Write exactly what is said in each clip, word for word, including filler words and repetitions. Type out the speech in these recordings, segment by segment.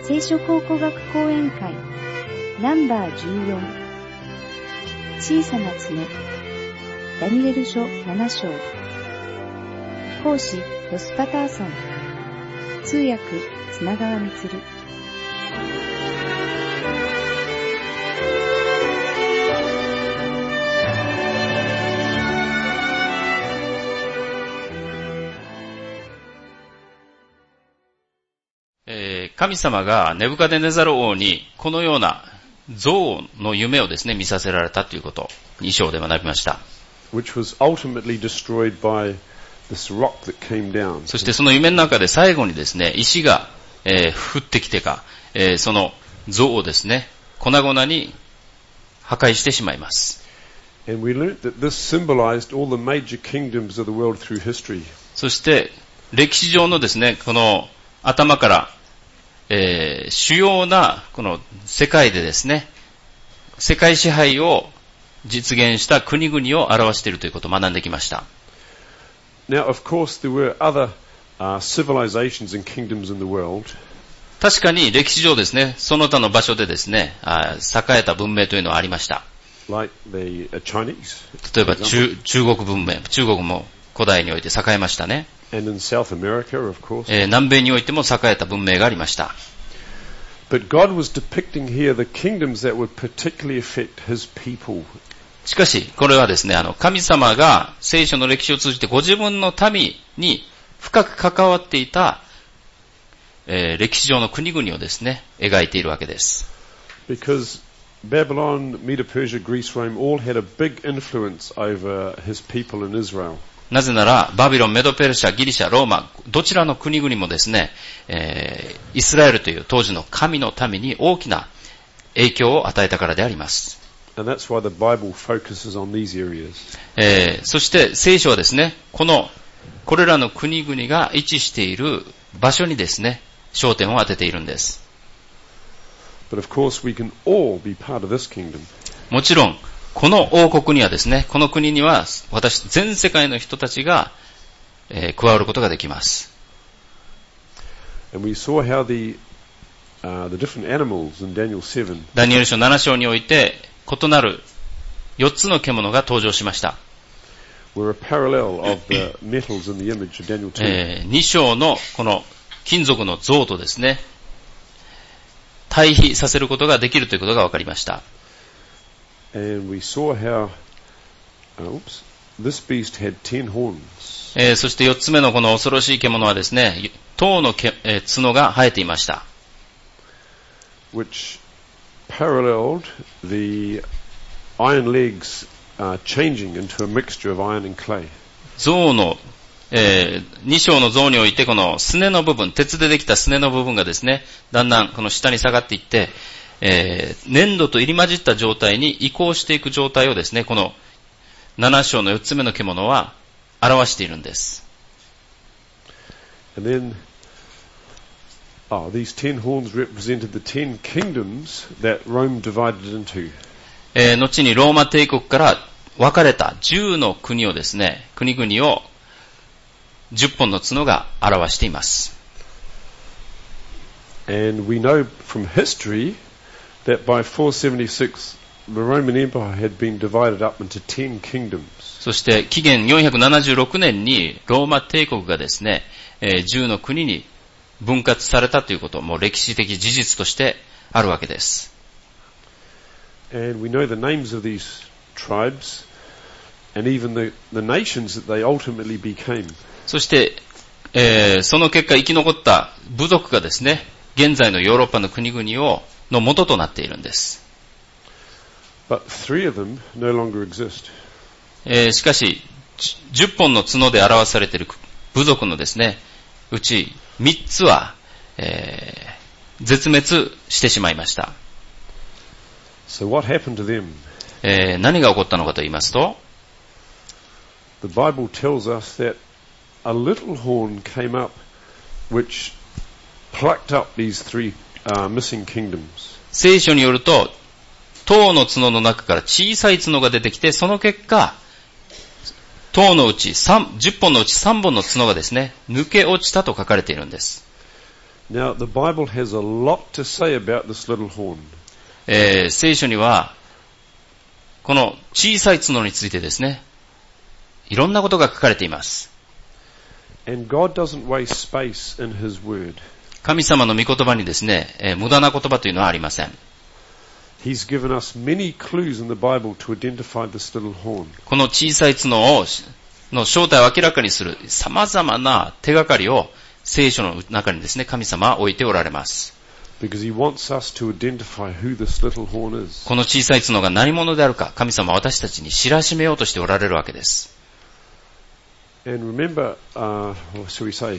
聖書考古学講演会ナンバーじゅうよん、小さな角、ダニエル書なな章、講師ロス・パターソン、通訳砂川満。 神様がネブカデネザル王にこのような像の夢をですね、見させられたということをに章で学びました。 Which was ultimately destroyed by this rock that came down. そしてその夢の中で最後にですね、石が、えー、降ってきてか、えー、その像をですね、粉々に破壊してしまいます。 And we learned that this symbolized all the major kingdoms of the world through history. そして歴史上のですね、この頭からえー、主要なこの世界でですね、世界支配を実現した国々を表しているということを学んできました。 Now, of course, there were other uh, civilizations and kingdoms in the world. 確かに歴史上ですね、その他の場所でですね、あ栄えた文明というのはありました。 Like the uh, Chinese. 例えば中、中国文明、中国も古代において栄えましたね。 And in South America, of course. えー、南米においても栄えた文明がありました。 But God was depicting here the kingdoms that would particularly affect His people. しかし、これはですね、あの、神様が聖書の歴史を通じてご自分の民に深く関わっていた、えー、歴史上の国々をですね、描いているわけです。 Because Babylon, Medo-Persia, Greece, Rome all had a big influence over His people in Israel. なぜなら、バビロン、メドペルシャ、ギリシャ、ローマ、どちらの国々もですね、えー、イスラエルという当時の神の民に大きな影響を与えたからであります。 And that's why the Bible focuses on these areas. えー、そして聖書はですね、この、これらの国々が位置している場所にですね、焦点を当てているんです。 But of course we can all be part of this kingdom. もちろん、この王国にはですね、この国には私、全世界の人たちが、えー、加わることができます。 And we saw how the, uh, the different animals in Daniel seven. ダニエル書なな章において、異なるよっつの獣が登場しました。 Were a parallel of the metals in the image of Daniel two. えー、に章のこの金属の像とですね、対比させることができるということが分かりました。 And we saw how, uh, oops, this beast had ten horns. えー、そして四つ目のこの恐ろしい獣はですね、塔のけ、えー、角が生えていました。 Which paralleled the iron legs uh, changing into a mixture of iron and clay. 象の、えー、に章の象においてこのすねの部分、鉄でできたすねの部分がですね、だんだんこの下に下がっていって、えー、粘土と入り混じった状態に移行していく状態をですね、このなな章のよっつ目の獣は表しているんです。 And then, oh, these ten horns represented the ten kingdoms that Rome divided into. えー、後にローマ帝国から分かれたじゅうの国をですね、国々をじゅっぽんの角が表しています。 And we know from history that by four seventy-six the Roman Empire had been divided up into ten kingdoms. そして紀元よんひゃくななじゅうろくねんにローマ帝国がですね、えー、じゅうの国に分割されたということも歴史的事実としてあるわけです。 And we know the names of these tribes and even the, the nations that they ultimately became. そして、えー、その結果生き残った部族がですね、現在のヨーロッパの国々をの元となっているんです。 But three of them no longer exist. えー、しかし、じゅっぽんの角で表されている部族のですね、うちみっつは、えー、絶滅してしまいました。 So what happened to them? えー、何が起こったのかと言いますと、 The Bible tells us that a little horn came up which plucked up these three uh, missing kingdoms. 聖書によると、塔の角の中から小さい角が出てきて、その結果、塔のうちじゅっぽんのうちさんぼんの角がですね、抜け落ちたと書かれているんです。 Now, the Bible has a lot to say about this little horn. えー、聖書には、この小さい角についてですね、いろんなことが書かれています。 And God doesn't waste space in His Word. 神様の御言葉にですね、えー、無駄な言葉というのはありません。 He's given us many clues in the Bible to identify this little horn. この小さい角をの正体を明らかにする様々な手がかりを聖書の中にですね、神様は置いておられます。 Because He wants us to identify who this little horn is. この小さい角が何者であるか、神様は私たちに知らしめようとしておられるわけです。 And remember, uh, what shall we say?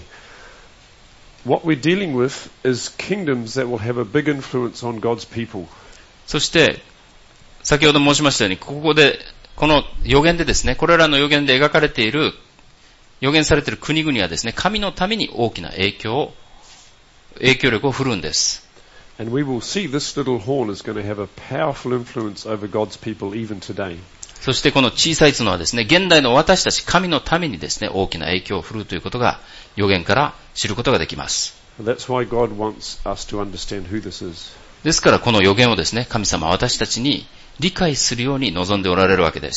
What we're dealing with is kingdoms that will have a big influence on God's people. そして、先ほど申しましたように、ここで、この予言でですね、これらの予言で描かれている、予言されている国々はですね、神のために大きな影響を、影響力を振るんです。 And we will see this little horn is going to have a powerful influence over God's people even today. そしてこの小さい角はですね、現代の私たち神のためにですね、大きな影響を振るうということが、予言から知ることができます。 That's why God wants us to understand who this is. ですからこの予言をですね、神様は私たちに理解するように望んでおられるわけです。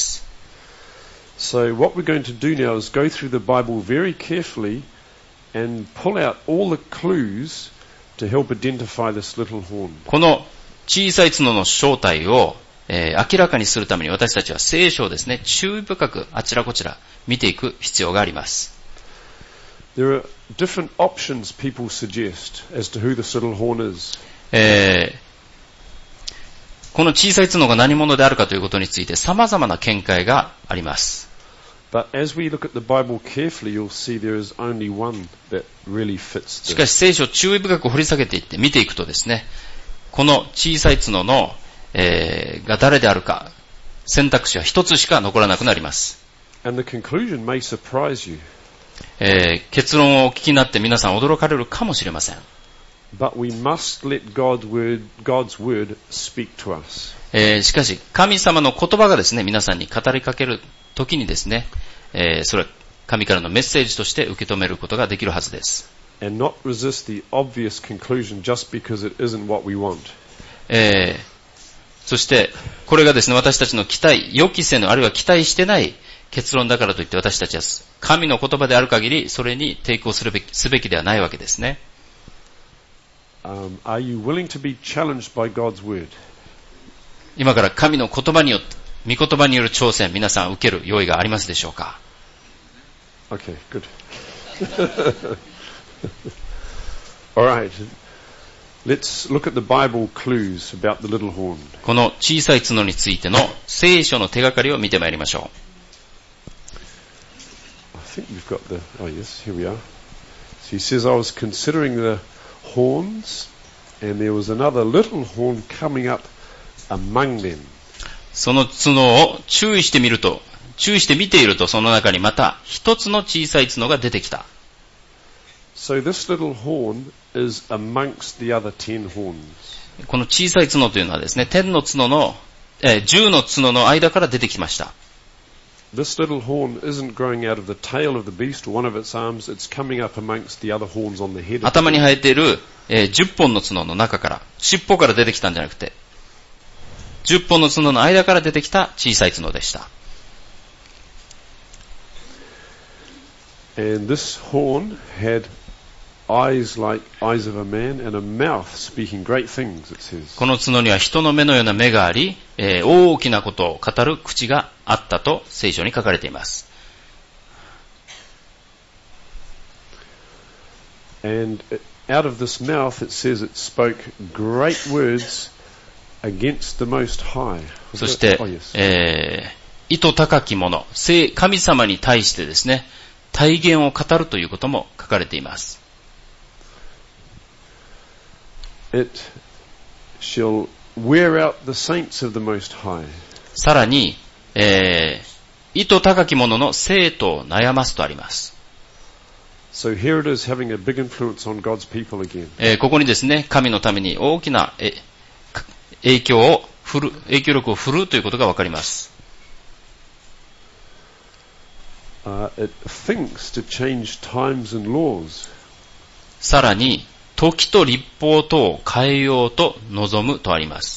So what we're going to do now is go through the Bible very carefully and pull out all the clues to help identify this little horn. この小さい角の正体を、えー、明らかにするために私たちは聖書をですね、注意深くあちらこちら見ていく必要があります。 There are different options people suggest as to who this little horn is. えー、この小さい角が何者であるかということについて様々な見解があります。 But as we look at the Bible carefully, you'll see there is only one that really fits this. しかし聖書を注意深く掘り下げていって見ていくとですね、この小さい角の、えー、が誰であるか選択肢は一つしか残らなくなります。 And the conclusion may surprise you. えー、結論をお聞きになって皆さん驚かれるかもしれません。 But we must let God's word, God's word speak to us. えー、しかし神様の言葉がですね、皆さんに語りかける時にですね、えー、それは神からのメッセージとして受け止めることができるはずです。 And not resist the obvious conclusion just because it isn't what we want. えー、そしてこれがですね、私たちの期待、予期せぬあるいは期待してない結論だからといって私たちは神の言葉である限りそれに抵抗するべき、すべきではないわけですね。 Um, are you willing to be challenged by God's word? 今から神の言葉によって、御言葉による挑戦、皆さん受ける用意がありますでしょうか？ Okay, good. Alright. Let's look at the Bible clues about the little horn. この小さい角についての聖書の手がかりを見てまいりましょう。I think you've got the, oh yes, here we are. So he says, I was considering the horns, and there was another little horn coming up among them. その角を注意してみると、注意して見ていると、その中にまた一つの小さい角が出てきた。 So this little horn is amongst the other ten horns. この小さい角というのはですね、天の角の、えー、十の角の間から出てきました。 This little horn isn't growing out of the tail of the beast or one of its arms. It's coming up amongst the other horns on the head. 頭に生えている、えー、十本の角の中から、尻尾から出てきたんじゃなくて、十本の角の間から出てきた小さい角でした。 And this horn had eyes like eyes of a man and a mouth speaking great things, it says. この角には人の目のような目があり、えー、大きなことを語る口があったと聖書に書かれています。 And out of this mouth it says it spoke great words against the Most High. そして、 oh, yes. えー、意図高きもの、神様に対してですね、体言を語るということも書かれています。 It shall wear out the saints of the Most High. さらに、えー、意図高きものの生徒を悩ますとあります。 So here it is having a big influence on God's people again. えー、ここにですね、神のために大きなえ影響を振る、影響力を振るうということがわかります。 Uh, it thinks to change times and laws. さらに、 時と律法とを変えようと望むとあります。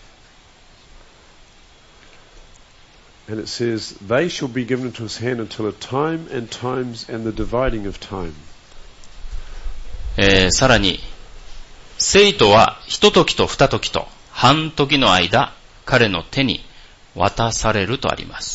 And it says, they shall be given into his hand until a time and times and the dividing of time. えー、さらに、生徒は一時と二時と半時の間、彼の手に渡されるとあります。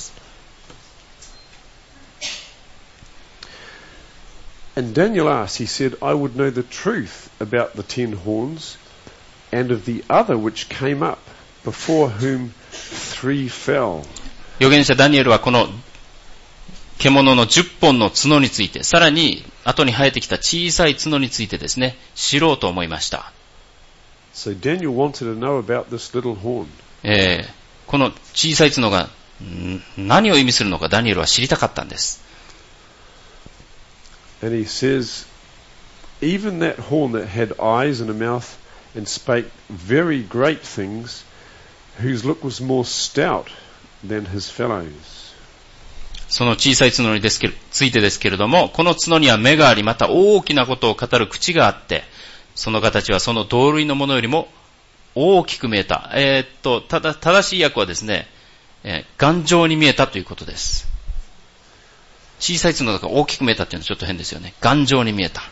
And Daniel asked, he said, I would know the truth about the ten horns and of the other which came up, before whom three fell. 預言者ダニエルはこの獣の十本の角について、さらに後に生えてきた小さい角についてですね、知ろうと思いました。 So Daniel wanted to know about this little horn. えー、この小さい角が何を意味するのかダニエルは知りたかったんです。 And he says, even that horn that had eyes and a mouth and spake very great things, whose look was more stout than his fellows. その小さい角にですけついてですけれども、この角には目があり、また大きなことを語る口があって、その形はその同類のものよりも大きく見えた。えー、っと、ただ、正しい訳はですね、えー、頑丈に見えたということです。小さい角だから大きく見えたっていうのはちょっと変ですよね。頑丈に見えた。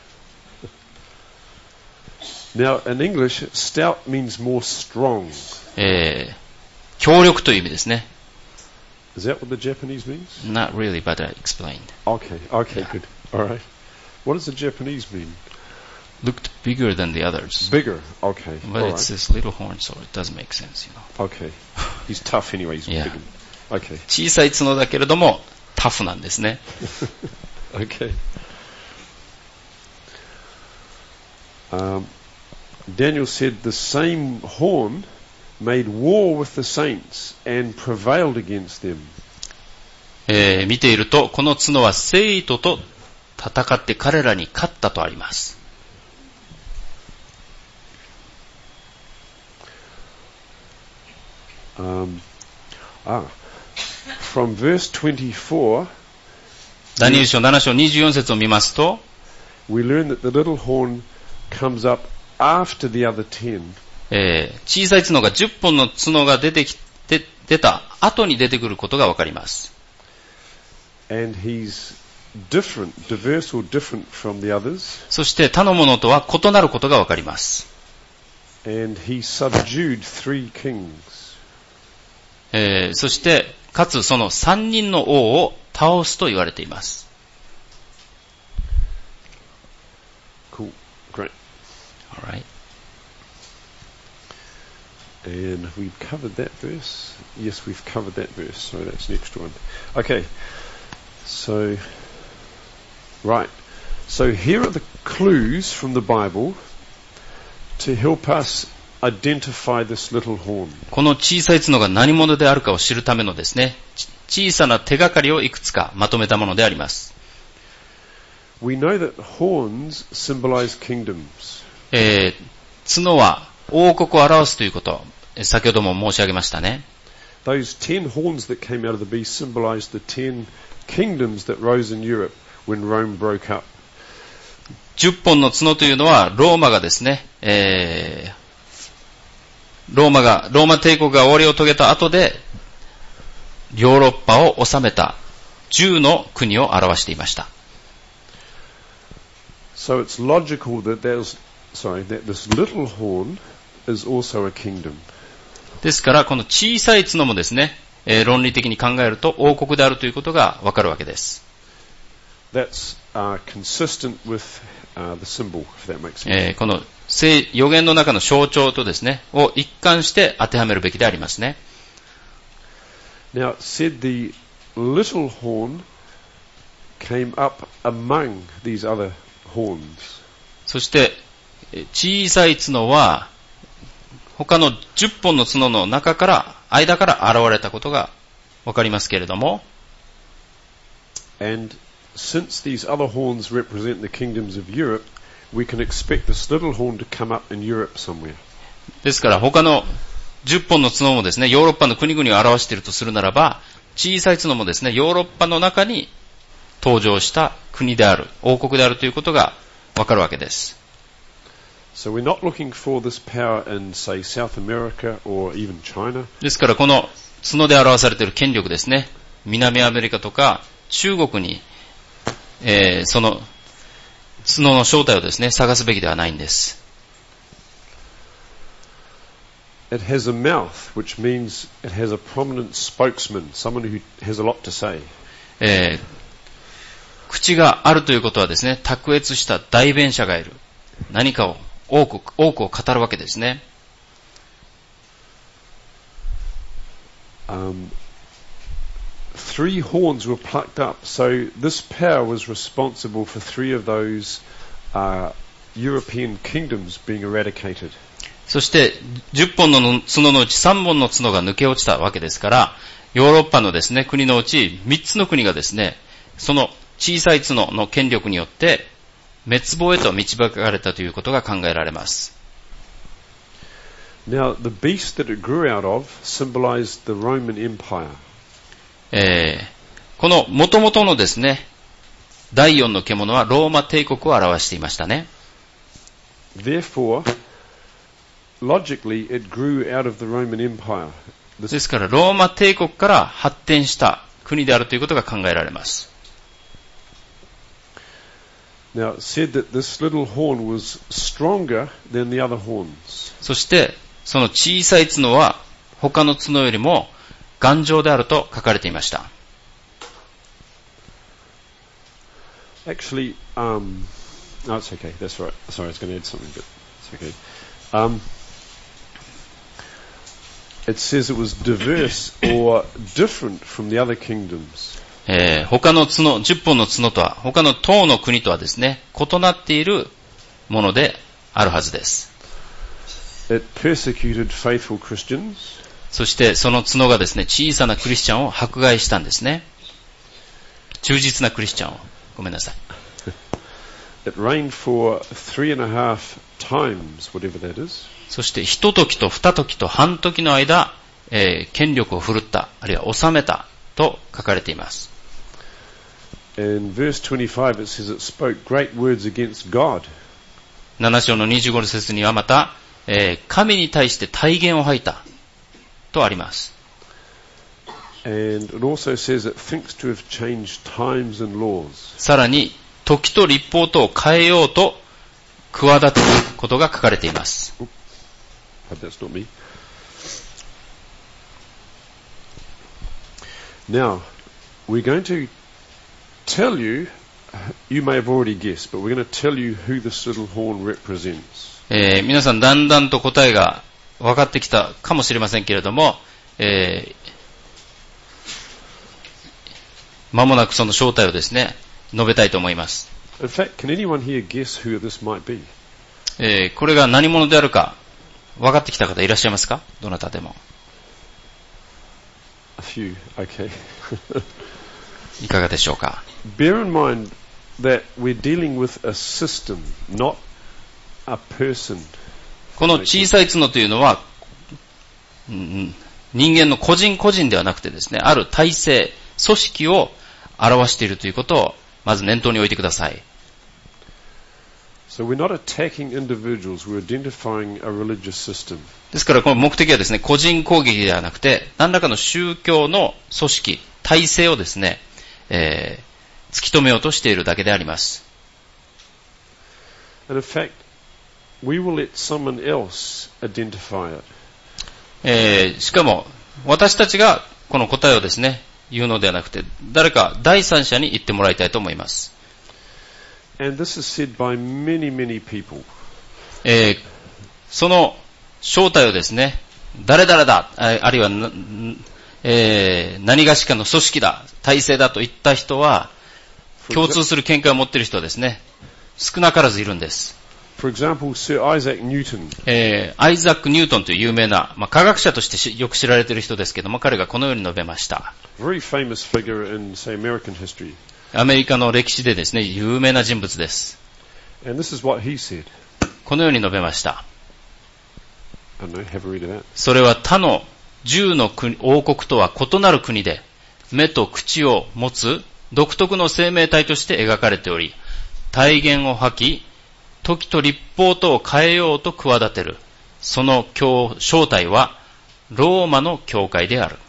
Now, in English, stout means more strong. えー、強力という意味ですね。 Is that what the Japanese means? Not really, but I explained. Okay, okay, good. All right. What does the Japanese mean? Looked bigger than the others. Bigger, okay. But all it's right. this little horn, so it does make sense, you know. Okay. He's tough anyway, he's Yeah. big. Okay. 小さい角だけれども、タフなんですね。 Okay. Um, Daniel said the same horn made war with the saints and prevailed against them. えー、見ていると、この角は生徒と戦って彼らに勝ったとあります。 Um, ah, from verse twenty-four, ダニエル書なな章にじゅうよん節を見ますと、 we learn that the little horn comes up after the other ten. えー、小さい角がじゅっぽんの角が出てきて、出た後に出てくることがわかります。 And he's different, diverse or different from the others. そして他のものとは異なることがわかります。 And he subdued three kings. えー、そして、かつその三人の王を倒すと言われています。 Cool, great. Alright. And we've covered that verse. Yes, we've covered that verse. So that's next one. Okay. So, right. So here are the clues from the Bible to help us identify this little horn. この小さい角が何者であるかを知るためのですね、小さな手がかりをいくつかまとめたものであります。 We know that horns symbolize kingdoms. えー、角は王国を表すということ、先ほども申し上げましたね。 Those ten horns that came out of the beast symbolized the ten kingdoms that rose in Europe when Rome broke up. 十本の角というのはローマがですね、えー、ローマが、ローマ帝国が終わりを遂げた後で、ヨーロッパを治めた十の国を表していました。 So it's logical that there's, sorry, that this little horn is also a kingdom. ですから、この小さい角もですね、えー、論理的に考えると王国であるということがわかるわけです。 That's uh, consistent with uh, the symbol, if that makes sense. えー、この予言の中の象徴とですね、を一貫して当てはめるべきでありますね。 Now, it said the little horn came up among these other horns. そして、小さい角は、他のじゅっぽんの角の中から、間から現れたことがわかりますけれども、 And since these other horns represent the kingdoms of Europe, we can expect this little horn to come up in Europe somewhere. ですから他のじゅっぽんの角もですね、ヨーロッパの国々を表しているとするならば、小さい角もですね、ヨーロッパの中に登場した国である、王国であるということがわかるわけです。 So we're not looking for this power in, say, South America or even China. ですからこの角で表されている権力ですね。南アメリカとか中国に、えー、その角の正体をですね、探すべきではないんです。 It has a mouth, which means it has a prominent spokesman, someone who has a lot to say. えー、口があるということはですね、卓越した代弁者がいる。何かを多く、多くを語るわけですね。 Um, three horns were plucked up, so this power was responsible for three of those uh, European kingdoms being eradicated. そしてじゅっぽんの角のうちさんぼんの角が抜け落ちたわけですから、ヨーロッパのですね、国のうちみっつの国がですね、その小さい角の権力によって滅亡へと導かれたということが考えられます。 Now, the beast that it grew out of symbolized the Roman Empire. えー、この元々のですね、第四の獣はローマ帝国を表していましたね。 Therefore, logically, it grew out of the Roman Empire. ですから、ローマ帝国から発展した国であるということが考えられます。 Now, it said that this little horn was stronger than the other horns. そして、その小さい角は他の角よりも頑丈であると書かれていました。 Actually, um, no, it's okay. That's right. Sorry, I was going to add something, but it's okay. Um, it says it was diverse or different from the other kingdoms. えー、他の角、じゅっぽんの角とは、他の唐の国とはですね、異なっているものであるはずです。 It persecuted faithful Christians. そしてその角がですね、小さなクリスチャンを迫害したんですね。忠実なクリスチャンを。ごめんなさい。 It reigned for three and a half times, whatever that is. そして一時と二時と半時の間、えー、権力を振るった、あるいは治めたと書かれています。 In verse twenty-five, it says it spoke great words against God. なな章のにじゅうご節にはまた、えー、神に対して大言を吐いたとあります。 And it also says it thinks to have changed times and laws. さらに時と律法とを変えようと企てることが書かれています。 That's not me. Now, we're going to tell you, you may have already guessed, but we're going to tell you who this little horn represents. えー、皆さんだんだんと答えが分かってきたかもしれませんけれども、えー、間もなくその正体をですね、述べたいと思います。 In fact, can anyone here guess who this might be? えー、これが何者であるか分かってきた方いらっしゃいますか？どなたでも。 A few, okay. いかがでしょうか？ Bear in mind that we're dealing with a system, not a person. この小さい角というのは、うん、人間の個人個人ではなくてですね、ある体制、組織を表しているということをまず念頭に置いてください。 So we're not attacking individuals, we're identifying a religious system. ですからこの目的はですね、個人攻撃ではなくて、何らかの宗教の組織、体制をですね、えー、突き止めようとしているだけであります。 And in fact, we will let someone else identify it. えー、しかも私たちがこの答えをですね、言うのではなくて、誰か第三者に言ってもらいたいと思います。 And this is said by many, many people. えー、その正体をですね、誰々だ、あるいは、えー、何がしかの組織だ、体制だといった人は、共通する見解を持っている人はですね、少なからずいるんです。 For example, Sir Isaac Newton. えー、アイザック・ニュートンという有名な、まあ、科学者としてよく知られている人ですけども、彼がこのように述べました。 Very famous figure in, say, American history. アメリカの歴史でですね、有名な人物です。 And this is what he said. このように述べました。 I don't know, have a read of that. それは他の十の国王国とは異なる国で、目と口を持つ独特の生命体として描かれており、大言を吐き、 時と立法とを変えようと企てる。その正体はローマの教会である。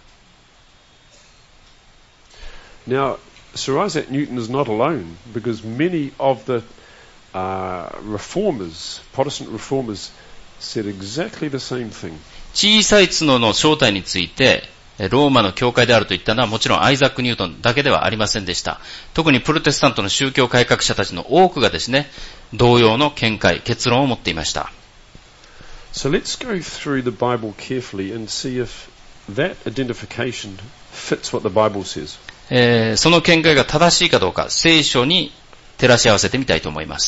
Now, Sir Isaac Newton is not alone, because many of the uh, reformers, Protestant reformers, said exactly the same thing. 小さい角の正体について、ローマの教会であると言ったのはもちろんアイザック・ニュートンだけではありませんでした。特にプロテスタントの宗教改革者たちの多くがですね、同様の見解、結論を持っていました。 So let's go through the Bible carefully and see if that identification fits what the Bible says. えー、その見解が正しいかどうか、聖書に照らし合わせてみたいと思います。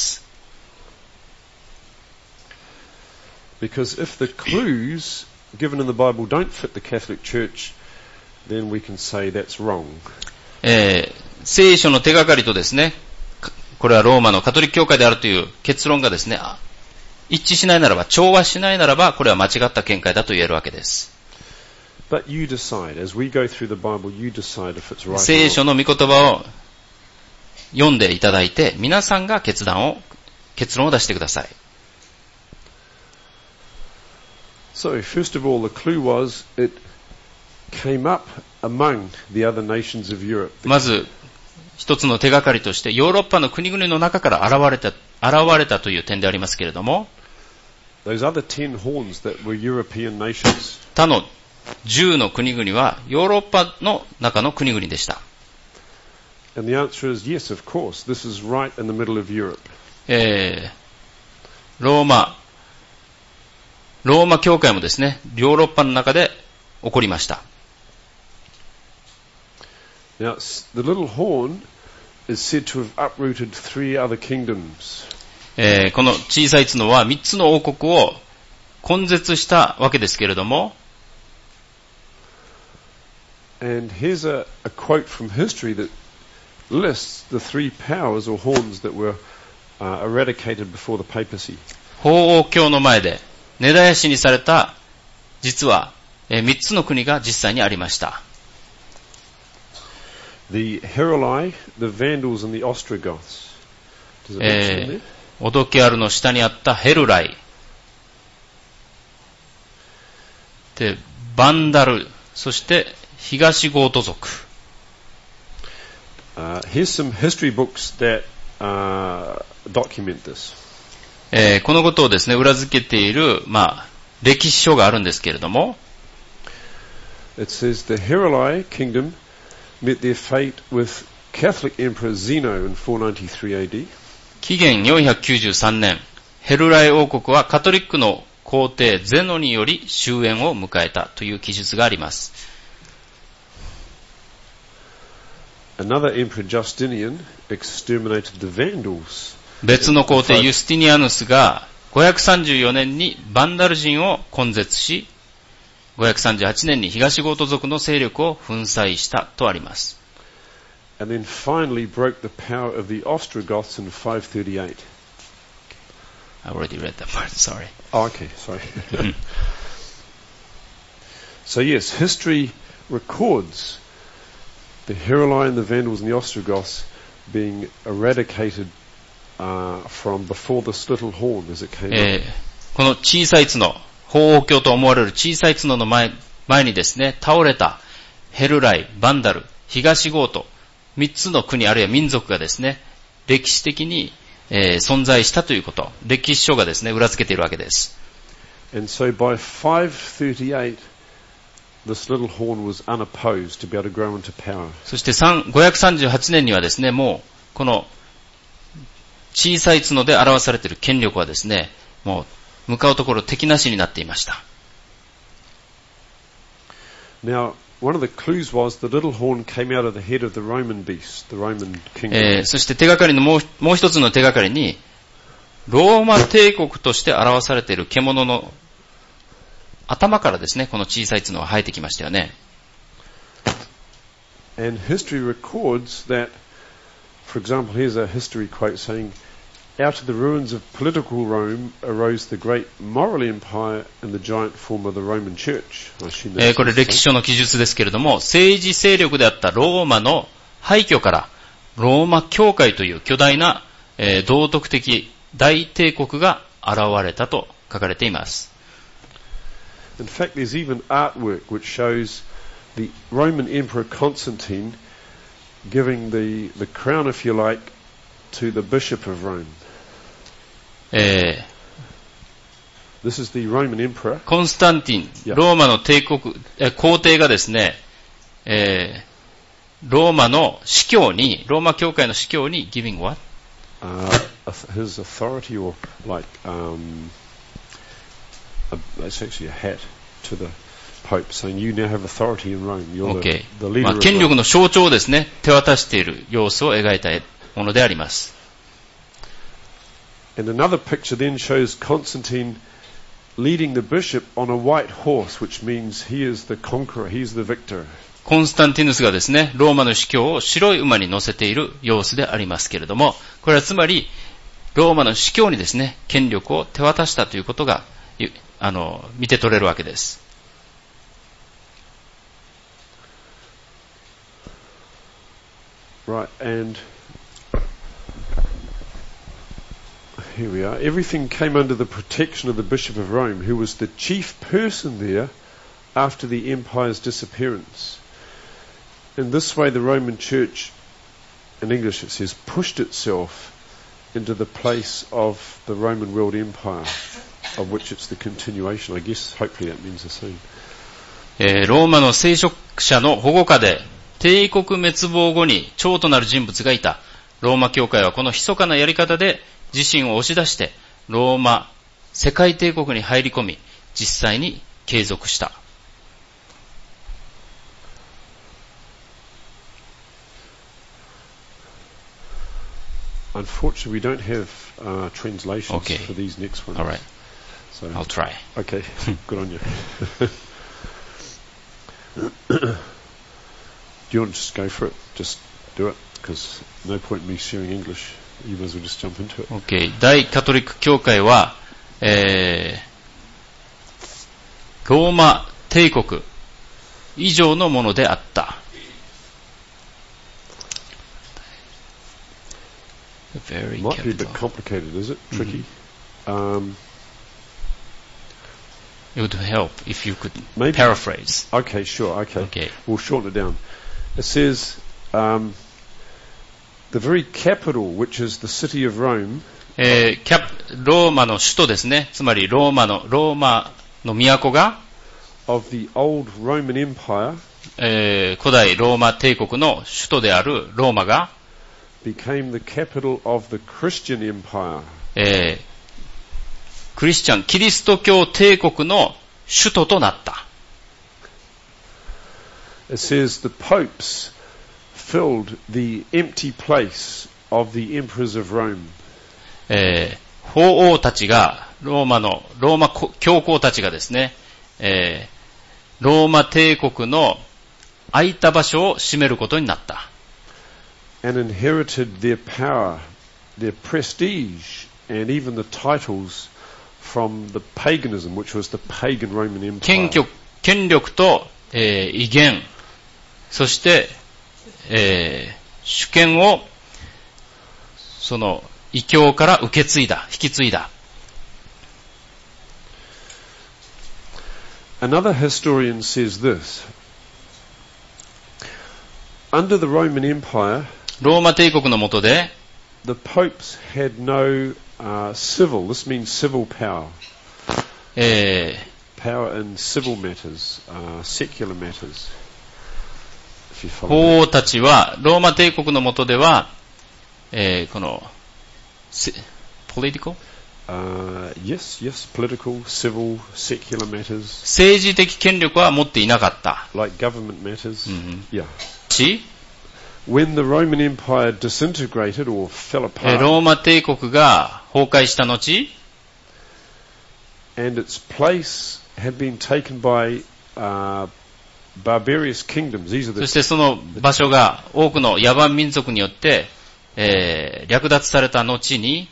Because if the clues given in the Bible don't fit the Catholic Church, then we can say that's wrong. えー、聖書の手がかりとですね、これはローマのカトリック教会であるという結論がですね、一致しないならば、調和しないならば、これは間違った見解だと言えるわけです。 But you decide, as we go through the Bible, you decide if it's right or not. 聖書の御言葉を読んでいただいて、皆さんが決断を、結論を出してください。 So, first of all, the clue was it came up among the other nations of Europe. まず、一つの手がかりとして、ヨーロッパの国々の中から現れた、現れたという点でありますけれども、 Those other ten horns that were European nations. 他の十の国々はヨーロッパの中の国々でした。 And the answer is yes, of course. This is right in the middle of Europe. えー、ローマ、ローマ教会もですね、ヨーロッパの中で起こりました。 Now, the little horn is said to have uprooted three other kingdoms. えー、この小さい角は三つの王国を根絶したわけですけれども、 And here's a, a quote from history that lists the three powers or horns that were uh, eradicated before the papacy. 法王教の前で根絶やしにされた、実はえー、三つの国が実際にありました。 The Heruli, the Vandals, and the Ostrogoths. Does it mention え there? ー、オドケアルの下にあったヘルライ。で、バンダル、そして東ゴート族。 Uh, here's some history books that uh, document this. えー、このことをですね、裏付けている、まあ、歴史書があるんですけれども、 It says the Heruli kingdom met their fate with Catholic Emperor Zeno in four ninety-three A D. 紀元よんひゃくきゅうじゅうさんねん、ヘルライ王国はカトリックの皇帝ゼノにより終焉を迎えたという記述があります。 Another Emperor Justinian exterminated the Vandals. 別の皇帝ユスティニアヌスがごひゃくさんじゅうよねんにバンダル人を根絶し、ごひゃくさんじゅうはちねんに東ゴート族の勢力を粉砕したとあります。 And then finally broke the power of the Ostrogoths in five thirty-eight. I already read that part, sorry. Oh, okay, sorry. So yes, history records the Heruli and the Vandals and the Ostrogoths being eradicated uh, from before this little horn as it came up. えー、この小さい角、法王教と思われる小さい角の前、前にですね、倒れたヘルライ、バンダル、東ゴート、三つの国あるいは民族がですね、歴史的に、えー、存在したということ、歴史書がですね、裏付けているわけです。 And so by five thirty-eight, this little horn was unopposed to be able to grow into power. そしてごひゃくさんじゅうはちねんにはですね、もうこの小さい角で表されている権力はですね、もう向かうところ敵なしになっていました。 Now, one of the clues was the little horn came out of the head of the Roman beast, the Roman kingdom. えー、そして手がかりのもう、もう一つの手がかりに、ローマ帝国として表されている獣の頭からですね、この小さい角は生えてきましたよね。 And history records that, for example, here's a history quote saying, out of the ruins of political Rome arose the great moral empire and the giant form of the Roman Church. えー、これ歴史書の記述ですけれども、政治勢力であったローマの廃墟からローマ教会という巨大な、えー、道徳的大帝国が現れたと書かれています。 In fact, there's even artwork which shows the Roman Emperor Constantine giving the, the crown, if you like, to the Bishop of Rome. えー、 This is the Roman Emperor. コンスタンティン、 Yeah. ローマの帝国、え皇帝がですね、えー、ローマの司教に、ローマ教会の司教に giving what? Uh, his authority, or like, um, a, it's actually a hat to the Pope, saying you now have authority in Rome. You're Okay. the, the leader まあ、 of 権力 Rome. の象徴をですね、手渡している様子を描いたものであります。 And another picture then shows Constantine leading the bishop on a white horse, which means he is the conqueror, he is the victor. コンスタンティヌスがですね、ローマの司教を白い馬に乗せている様子でありますけれども、これはつまり、ローマの司教にですね、権力を手渡したということが、あの、見て取れるわけです。 Right, and here we are. Everything came under the protection of the Bishop of Rome, who was the chief person there after the empire's disappearance. In this way, the Roman Church, in English it says, pushed itself into the place of the Roman world empire, of which it's the continuation. I guess, hopefully that means the same. えー、ローマの聖職者の保護下で、帝国滅亡後に長となる人物がいた。ローマ教会はこの密かなやり方で自身を押し出して、ローマ世界帝国に入り込み、実際に継続した。 Unfortunately, we don't have uh, translations Okay. for these next ones. All right. So, I'll try. Okay, good on you. Do you want to just go for it? Just do it, because no point in me sharing English. You might as well just jump into it. Okay. 大カトリック教会は、えー、ローマ帝国以上のものであった。Very Might be a bit capital. complicated, is it? Tricky. Um, It would help if you could Maybe. paraphrase. okay, sure. Okay. Okay. We'll shorten it down. It says um, the very capital, which is the city of Rome, えー、キャプローマの首都ですね。つまりローマのローマの都が、 of the old Roman Empire, えー、古代ローマ帝国の首都であるローマが、 became the capital of the Christian Empire. えー、クリスチャンキリスト教帝国の首都となった。 It says the popes filled the empty place of the emperors of Rome. えー、法王たちがローマのローマ教皇たちがですね、えー、ローマ帝国の空いた場所を占めることになった。 And inherited their power, their prestige, and even the titles from the paganism, which was the pagan Roman Empire. 権力、権力と、えー、威厳、そして、えー、主権を、その、異教から受け継いだ、引き継いだ。 Another historian says this. Under the Roman Empire, ローマ帝国の下で、 the popes had no uh, civil, this means civil power, え power in civil matters, uh, secular matters. If you ー、 follow 法王たちは、ローマ帝国の下では、えー、この、political? Uh, yes, yes, political, civil, secular matters, 政治的権力は持っていなかった。 like government matters. Mhm. Yeah. し、 When the Roman Empire disintegrated or fell えー apart, ローマ帝国が崩壊した後、 and its place had been taken by uh, barbarous kingdoms. These are そ the してその場所が多くの野蛮民族によって、えー、略奪された後に、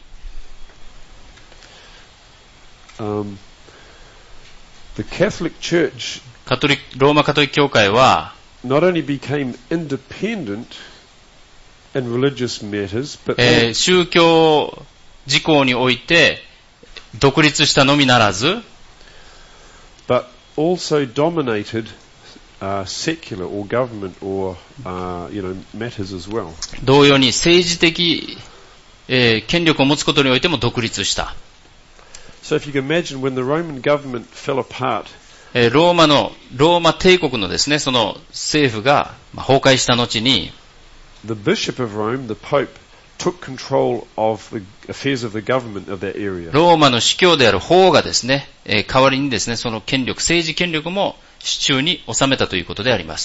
um, the Catholic Church カトリック、ローマカトリック教会は、 not only became independent in religious matters, but えー they, 宗教自公において独立したのみならず、 but also dominated uh, secular or government or uh, you know matters as well. 同様に政治的、えー、権力を持つことにおいても独立した。 So if you can imagine when the Roman government fell apart, えー、ローマのローマ帝国のですね、その政府が崩壊した後に、 the Bishop of Rome, the Pope, took control of the affairs of the government of that area. ローマの司教である法がですね、えー、代わりにですね、その権力、政治権力も手中に収めたということであります。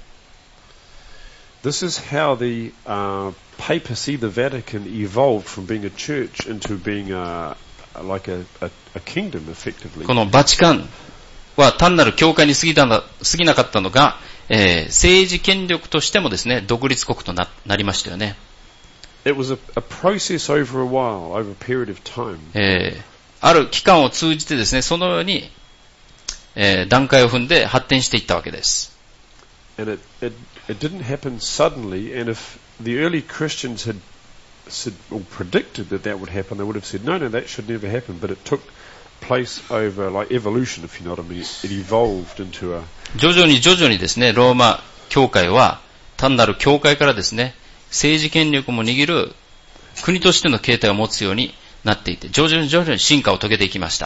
This is how the uh, papacy, the Vatican, evolved from being a church into being a, like a, a, a kingdom, effectively. このバチカンは単なる教会に過ぎたんだ、過ぎなかったのが、えー、政治権力としてもですね、独立国と な, なりましたよね。 It was a, a process over a while, over a period of time. えー、ある期間を通じてですね、そのように、えー、段階を踏んで発展していったわけです。 And it, it, it didn't happen suddenly, and if the early Christians had said, or predicted that that would happen, they would have said, no, no, that should never happen, but it took place over, like evolution, if you know what I mean. It evolved into a... 徐々に徐々にですね、ローマ教会は単なる教会からですね、政治権力も握る国としての形態を持つようになっていて、徐々に徐々に進化を遂げていきました。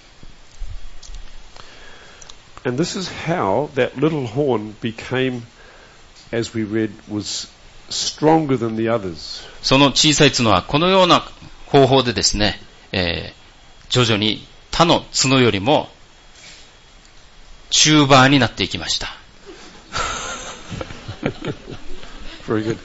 And this is how that little horn became, as we read, was stronger than the others. その小さい角はこのような方法でですね、えー、徐々に他の角よりも中盤になっていきました。 Very good.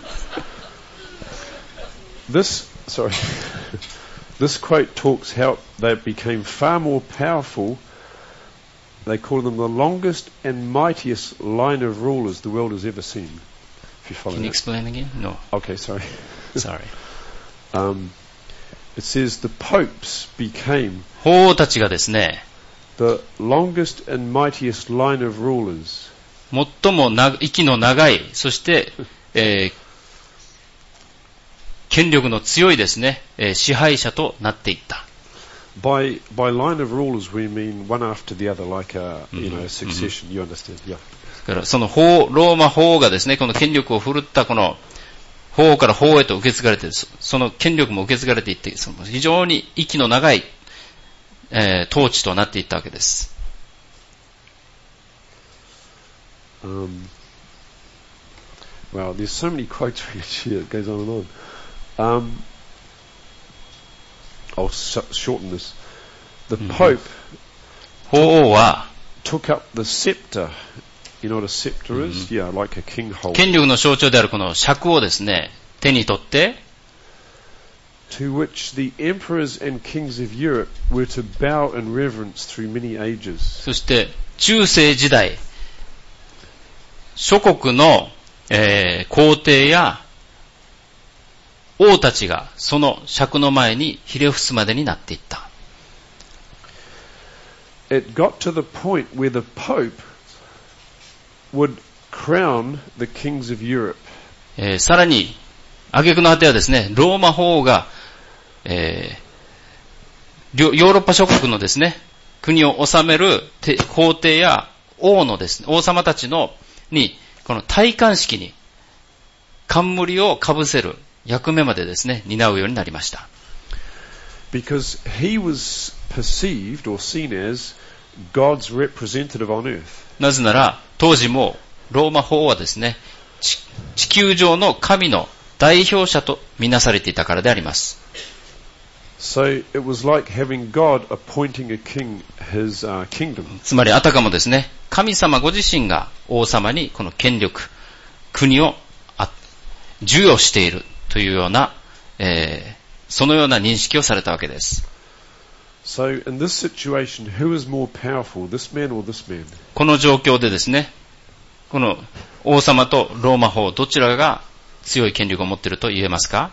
This, sorry, this quote talks how they became far more powerful. They call them the longest and mightiest line of rulers the world has ever seen. If you follow Can you that. explain again? No. Okay, sorry. Sorry. um, it says the popes became 法王たちがですね、 the longest and mightiest line of rulers. 最もな息の長い、そして、えー、権力の強いですね、えー、支配者となっていった。 By by line of rulers we mean one after the other, like a you know a succession. You understand? Yeah. だからその法ローマ法王がですね、この権力を振るったこの法王から法王へと受け継がれて、その権力も受け継がれていって、その非常に息の長い、えー、統治となっていったわけです。 Um, wow, there's so many quotes we could share. It goes on and on. Um, I'll sh- shorten this. The Pope mm-hmm. took up the scepter. You know what a scepter mm-hmm. is? Yeah, like a king holder. 権力の象徴であるこの尺をですね、手に取って、 to which the emperors and kings of Europe were to bow in reverence through many ages. そして中世時代、諸国の、えー、皇帝や王たちがその尺の前にひれ伏すまでになっていった。 It got to the point where the Pope would crown the kings of Europe. えー、さらに挙句の果てはですね、ローマ法王が、えー、ヨーロッパ諸国のですね、国を治める皇帝や王のですね、王様たちのにこの戴冠式に冠をかぶせる役目までですね、担うようになりました。 Because he was perceived or seen as God's representative on earth. なぜなら、当時もローマ法王はですね、地球上の神の代表者とみなされていたからであります。 So it was like having God appointing a king his uh, kingdom. つまりあたかもですね、神様ご自身が王様にこの権力、国を授与しているというような、えー、そのような認識をされたわけです。 So in this situation, who is more powerful, this man or this man? この状況でですね、この王様とローマ法どちらが強い権力を持っていると言えますか？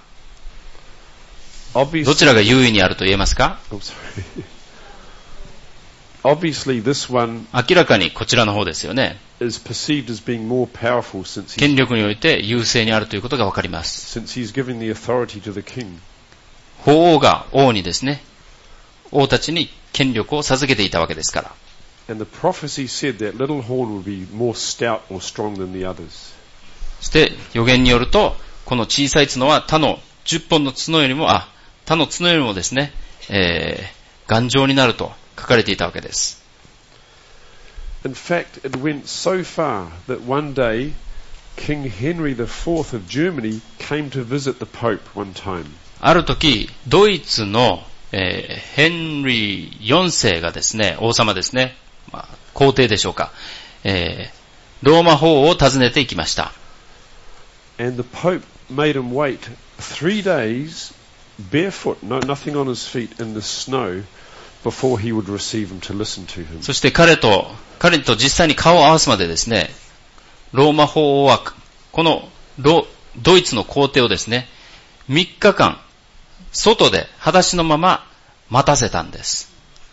どちらが優位にあると言えますか？ I'm sorry. Obviously, this one 明らかにこちらの方ですよね。 is perceived as being more powerful since 権力において優勢にあるということがわかります。 since he's giving the authority to the king. 法王が王にですね、王たちに権力を授けていたわけですから。 And the prophecy said that little horn would be more stout or strong than the others. そして預言によると、この小さい角は他のじゅっぽんの角よりも、あ、他の角よりもですね、えー、頑丈になると書かれていたわけです。 In fact, it went so far that one day King Henry the Fourth of Germany came to visit the Pope one time. ある時、ドイツの、えー、ヘンリーよんせいがですね、王様ですね、まあ、皇帝でしょうか、えー、ローマ法王を訪ねていきました。 And the Pope made him wait three days barefoot, no, nothing on his feet in the snow, before he would receive him to listen to him. そして彼と、彼と実際に顔を合わすまでですね、ローマ法王は、このロドイツの皇帝をですね、みっかかん、外で裸足のまま待たせたんです。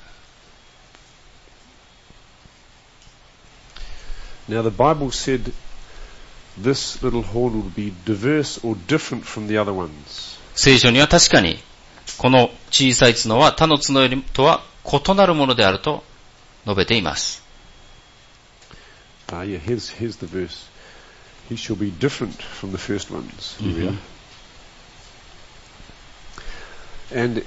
Now the Bible said this little horn would be diverse or different from the other ones. 聖書には確かに、この小さい角は他の角よりとは異なるものであると述べています。 Ah, yeah, here's, here's the verse. He shall be different from the first ones. Here we are. And,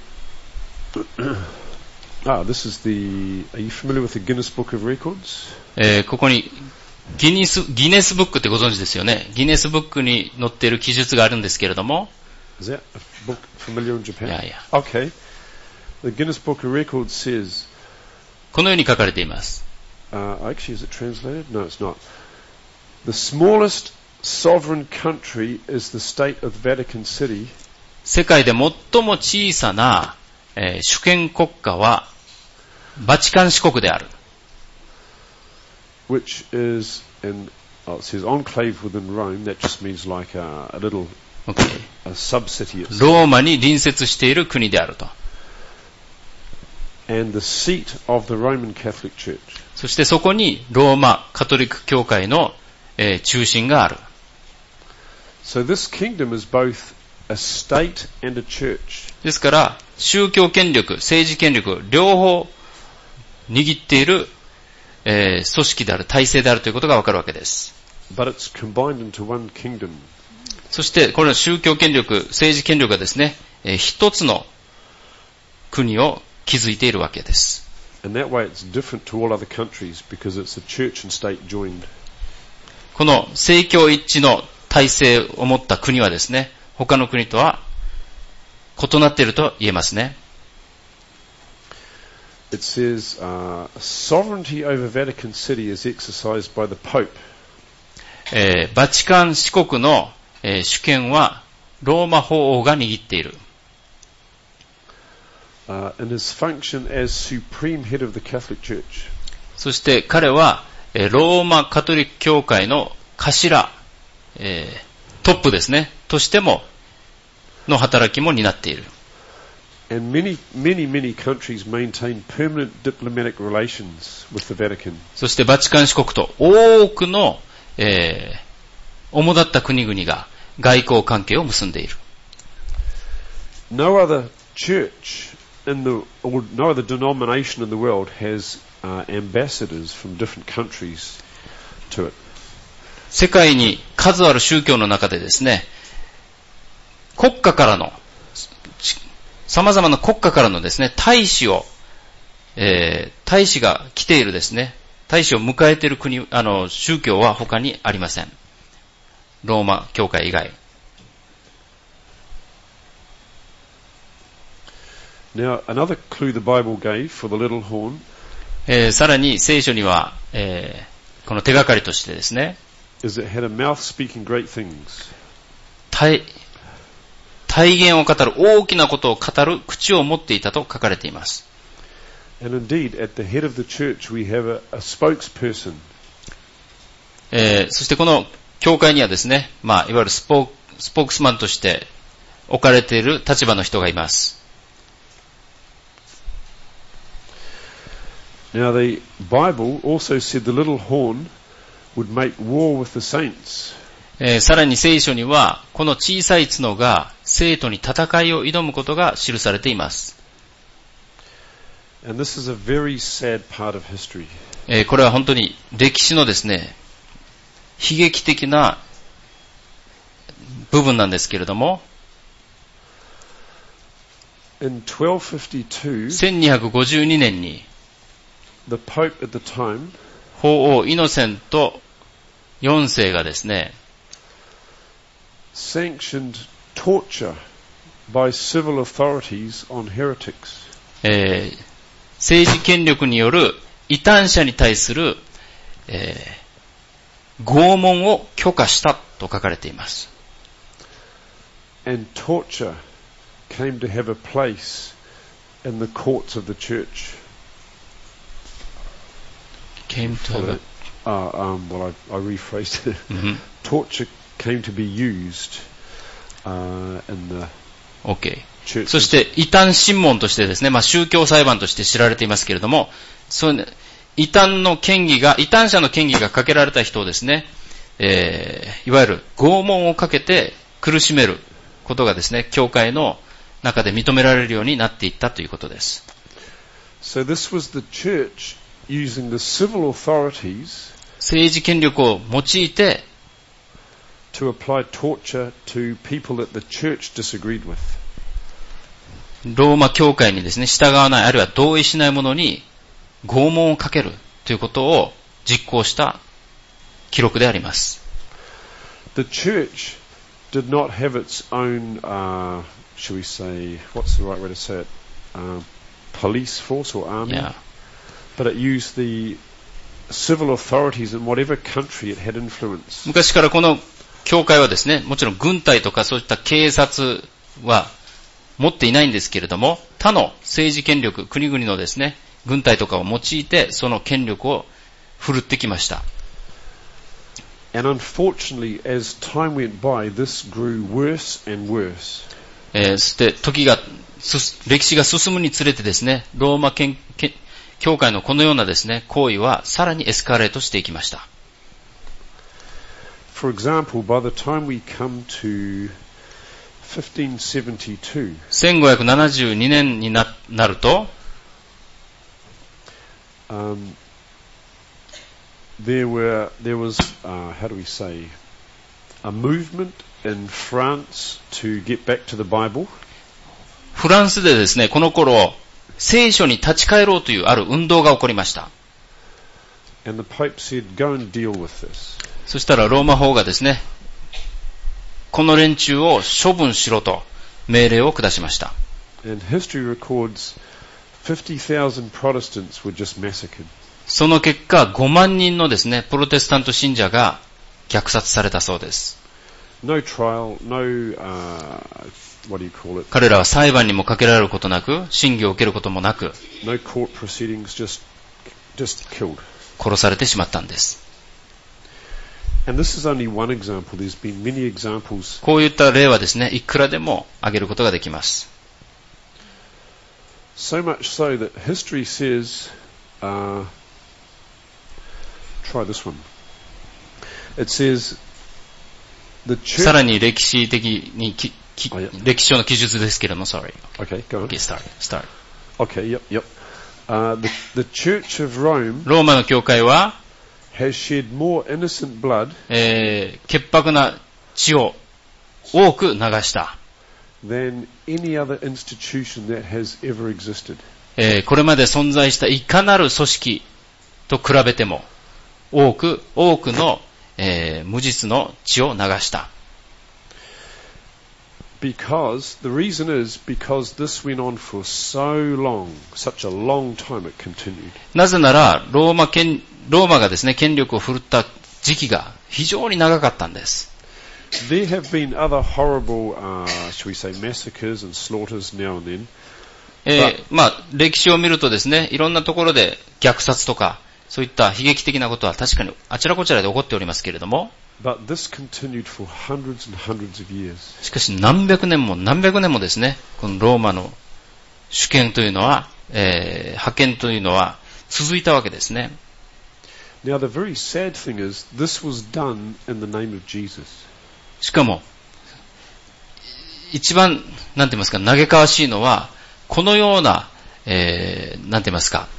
ah, this is the, are you familiar with the Guinness Book of Records? えー、ここにギネス、ギネスブックってご存知ですよね。ギネスブックに載っている記述があるんですけれども。 Is that a book familiar in Japan? Yeah, yeah. Okay. The Guinness Book of Records says, このように書かれています。 Uh, actually, is it translated? No, it's not. The smallest sovereign country is the state of Vatican City. 世界で最も小さな、えー、主権国家はバチカン市国である。 Which is in, oh, it says enclave within Rome. That just means like a, a little Okay. a sub-city. ローマに隣接している国であると。 And the seat of the Roman Catholic Church. そしてそこにローマカトリック教会の、えー、中心がある。 So this kingdom is both a state and a church. ですから宗教権力、政治権力両方握っている、えー、組織である、体制であるということがわかるわけです。 But it's combined into one kingdom. そしてこれは宗教権力、政治権力がですね、えー、一つの国を築いているわけです。 And that way it's different to all other countries because it's a church and state joined. この政教一致の体制を持った国はですね、他の国とは異なっていると言えますね。 It says, uh, sovereignty over Vatican City is exercised by the Pope. えー、バチカン市国の、えー、主権はローマ法王が握っている。 Uh, in his function as supreme head of the Catholic Church. そして彼は、えー、ローマカトリック教会の頭、えー、トップですね、としてもの働きも担っている。 And many, many, many countries maintain permanent diplomatic relations with the Vatican. そしてバチカン市国と多くの、えー、主だった国々が外交関係を結んでいる。 No other church in the, or no other denomination in the world has uh, ambassadors from different countries to it. 世界に数ある宗教の中でですね、国家からの様々な国家からのですね、大使を、えー、大使が来ているですね、大使を迎えている国、あの、宗教は他にありません。ローマ教会以外。 Now, another clue the Bible gave for the little horn, えー、さらに聖書には、えー、この手がかりとしてですね、 is it had a mouth speaking great things. 大、大言を語る、大きなことを語る口を持っていたと書かれています。 And indeed, at the head of the church, we have a, a spokesperson. えー、そしてこの教会にはですね、まあ、いわゆるスポーク、スポークスマンとして置かれている立場の人がいます。 Now, the Bible also said the little horn would make war with the saints. えー、さらに聖書には、この小さい角が生徒に戦いを挑むことが記されています。 And this is a very sad part of history. えー、これは本当に歴史のですね、悲劇的な部分なんですけれども、 In twelve fifty-two, せんにひゃくごじゅうにねんに、 the Pope at the time, 法王イノセントよんせいがですね、 sanctioned torture by civil authorities on heretics. えー、政治権力による異端者に対する、えー、拷問を許可したと書かれています。 And torture came to have a place in the courts of the church. Came to have a... Uh, um, well, I, I rephrased it. Mm-hmm. Torture came to be used uh, in the OK。 church. そして異端審問としてですね、まあ宗教裁判として知られていますけれども、そうね、異端の権利が、異端者の権利がかけられた人をですね、えー、いわゆる拷問をかけて苦しめることがですね、教会の中で認められるようになっていったということです。 So this was the church using the civil authorities 政治権力を用いて to apply torture to people that the church disagreed with. ローマ教会にですね、従わない、あるいは同意しない者に拷問をかけるということを実行した記録であります。 The church did not have its own, uh, shall we say, what's the right way to say it, uh, police force or army, Yeah. but it used the civil authorities in whatever country it had influence. 昔からこの教会はですね、もちろん軍隊とかそういった警察は持っていないんですけれども、他の政治権力、国々のですね、軍隊とかを用いてその権力を振るってきました。 And unfortunately, as time went by, this grew worse and worse. えー、そして時が、歴史が進むにつれてですね、ローマ憲教会のこのようなですね、行為はさらにエスカレートしていきました。 For example, by the time we come to fifteen seventy-two, せんごひゃくななじゅうにねんに な, なると、 um, there were there was uh, how do we say a movement in France to get back to the Bible. フランスでですね、この頃聖書に立ち返ろうというある運動が起こりました。 And the Pope said, "Go and deal with this." そしたらローマ法がですね、この連中を処分しろと命令を下しました。 And history records fifty thousand Protestants were just massacred. その結果、ごまんにんのですね、プロテスタント信者が虐殺されたそうです。 No trial, no, uh, what do you call it? 彼らは裁判にもかけられることなく、審議を受けることもなく、 No court proceedings, just, just killed. 殺されてしまったんです。 And this is only one example. There's been many examples. こういった例はですね、いくらでも挙げることができます。 So much so that history says, uh, try this one. It says, the church... さらに歴史的にきき、 あいや歴史上の記述ですけれども、sorry. Okay, go on. Okay, start, start. Okay, yep, yep. Uh, the, the Church of Rome ローマの教会は、 has shed more innocent blood えー、潔白な血を多く流した。 than any other institution that has ever existed. えー、これまで存在したいかなる組織と比べても多く、多くの、えー、無実の血を流した。 Because, the reason is because this went on for so long, such a long time it continued. なぜなら、ローマ権、ローマがですね、権力を振るった時期が非常に長かったんです。 There have been other horrible, uh, shall we say, massacres and slaughters now and then. えー、まあ、歴史を見るとですね、いろんなところで虐殺とか、そういった悲劇的なことは確かにあちらこちらで起こっておりますけれども、 But this continued for hundreds and hundreds of years. しかし何百年も何百年もですね、このローマの主権というのは、えー、覇権というのは続いたわけですね。 Now the very sad thing is, this was done in the name of Jesus. しかも、一番、なんて言いますか、嘆かわしいのは、このような、えー、なんて言いますか、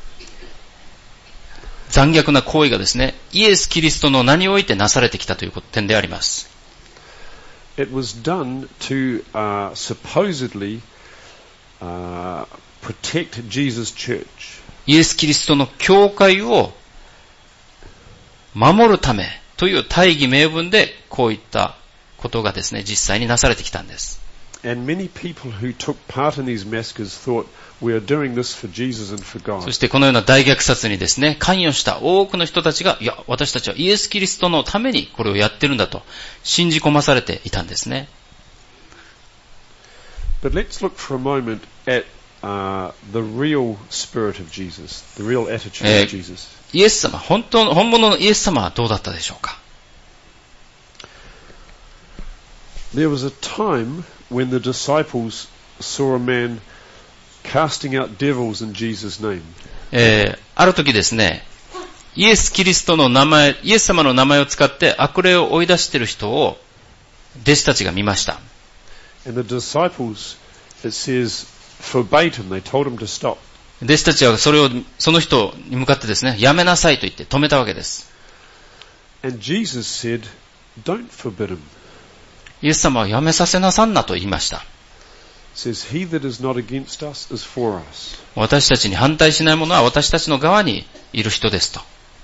残虐な行為がですね、イエス・キリストの名においてなされてきたという点であります。 It was done to, uh, supposedly, uh, protect Jesus' church. イエス・キリストの教会を守るためという大義名分でこういったことがですね、実際になされてきたんです。 And many people who took part in these massacres thought we are doing this for Jesus and for God. そしてこのような大虐殺にですね、関与した多くの人たちが、いや、私たちはイエス・キリストのためにこれをやってるんだと信じ込まされていたんですね。 But let's look for a moment at uh, the real spirit of Jesus, the real attitude of Jesus. イエス様、本当の、本物のイエス様はどうだったでしょうか。 There was a time when the disciples saw a man casting out devils in Jesus' name. えー、ある時ですね、イエス・キリストの名前、イエス様の名前を使って悪霊を追い出している人を弟子たちが見ました。 And the disciples, it says, forbade him. They told him to stop. 弟子たちはそれを、その人に向かってですね、やめなさいと言って止めたわけです。 And Jesus said, don't forbid him. イエス様はやめさせなさんなと言いました。 Says, he that is not against us is for us. 私たちに反対しない者は私たちの側にいる人ですと。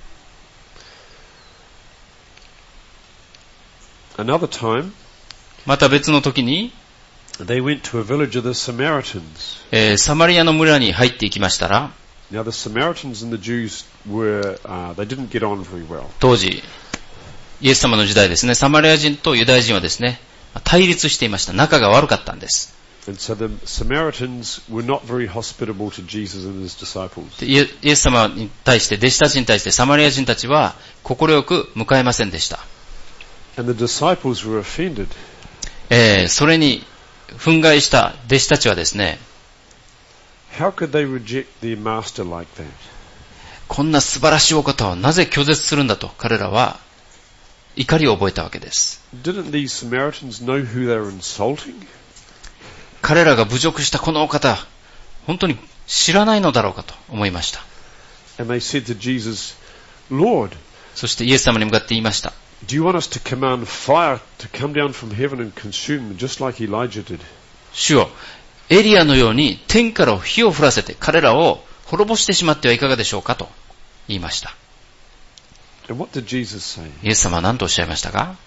Another time, また別の時に、 they went to a village of the Samaritans. えー、サマリアの村に入っていきましたら、 Now the Samaritans and the Jews were, uh, they didn't get on very well. 当時、イエス様の時代ですね、サマリア人とユダヤ人はですね、対立していました。仲が悪かったんです。 And so the Samaritans were not very hospitable to Jesus and his disciples. イエス様に対して、弟子たちに対してサマリア人たちは快く迎えませんでした。 And the disciples were offended. えー、それに憤慨した弟子たちはですね、 How could they reject their master like that? こんな素晴らしいお方をなぜ拒絶するんだと彼らは怒りを覚えたわけです。 Didn't these Samaritans know who they were insulting? 彼らが侮辱したこのお方、本当に知らないのだろうかと思いました。 And they said to Jesus, Lord, そしてイエス様に向かって言いました。 Do you want us to command fire to come down from heaven and consume them just like Elijah did? 主よ、エリアのように天から火を降らせて彼らを滅ぼしてしまってはいかがでしょうかと言いました。 And what did Jesus say? イエス様は何とおっしゃいましたか？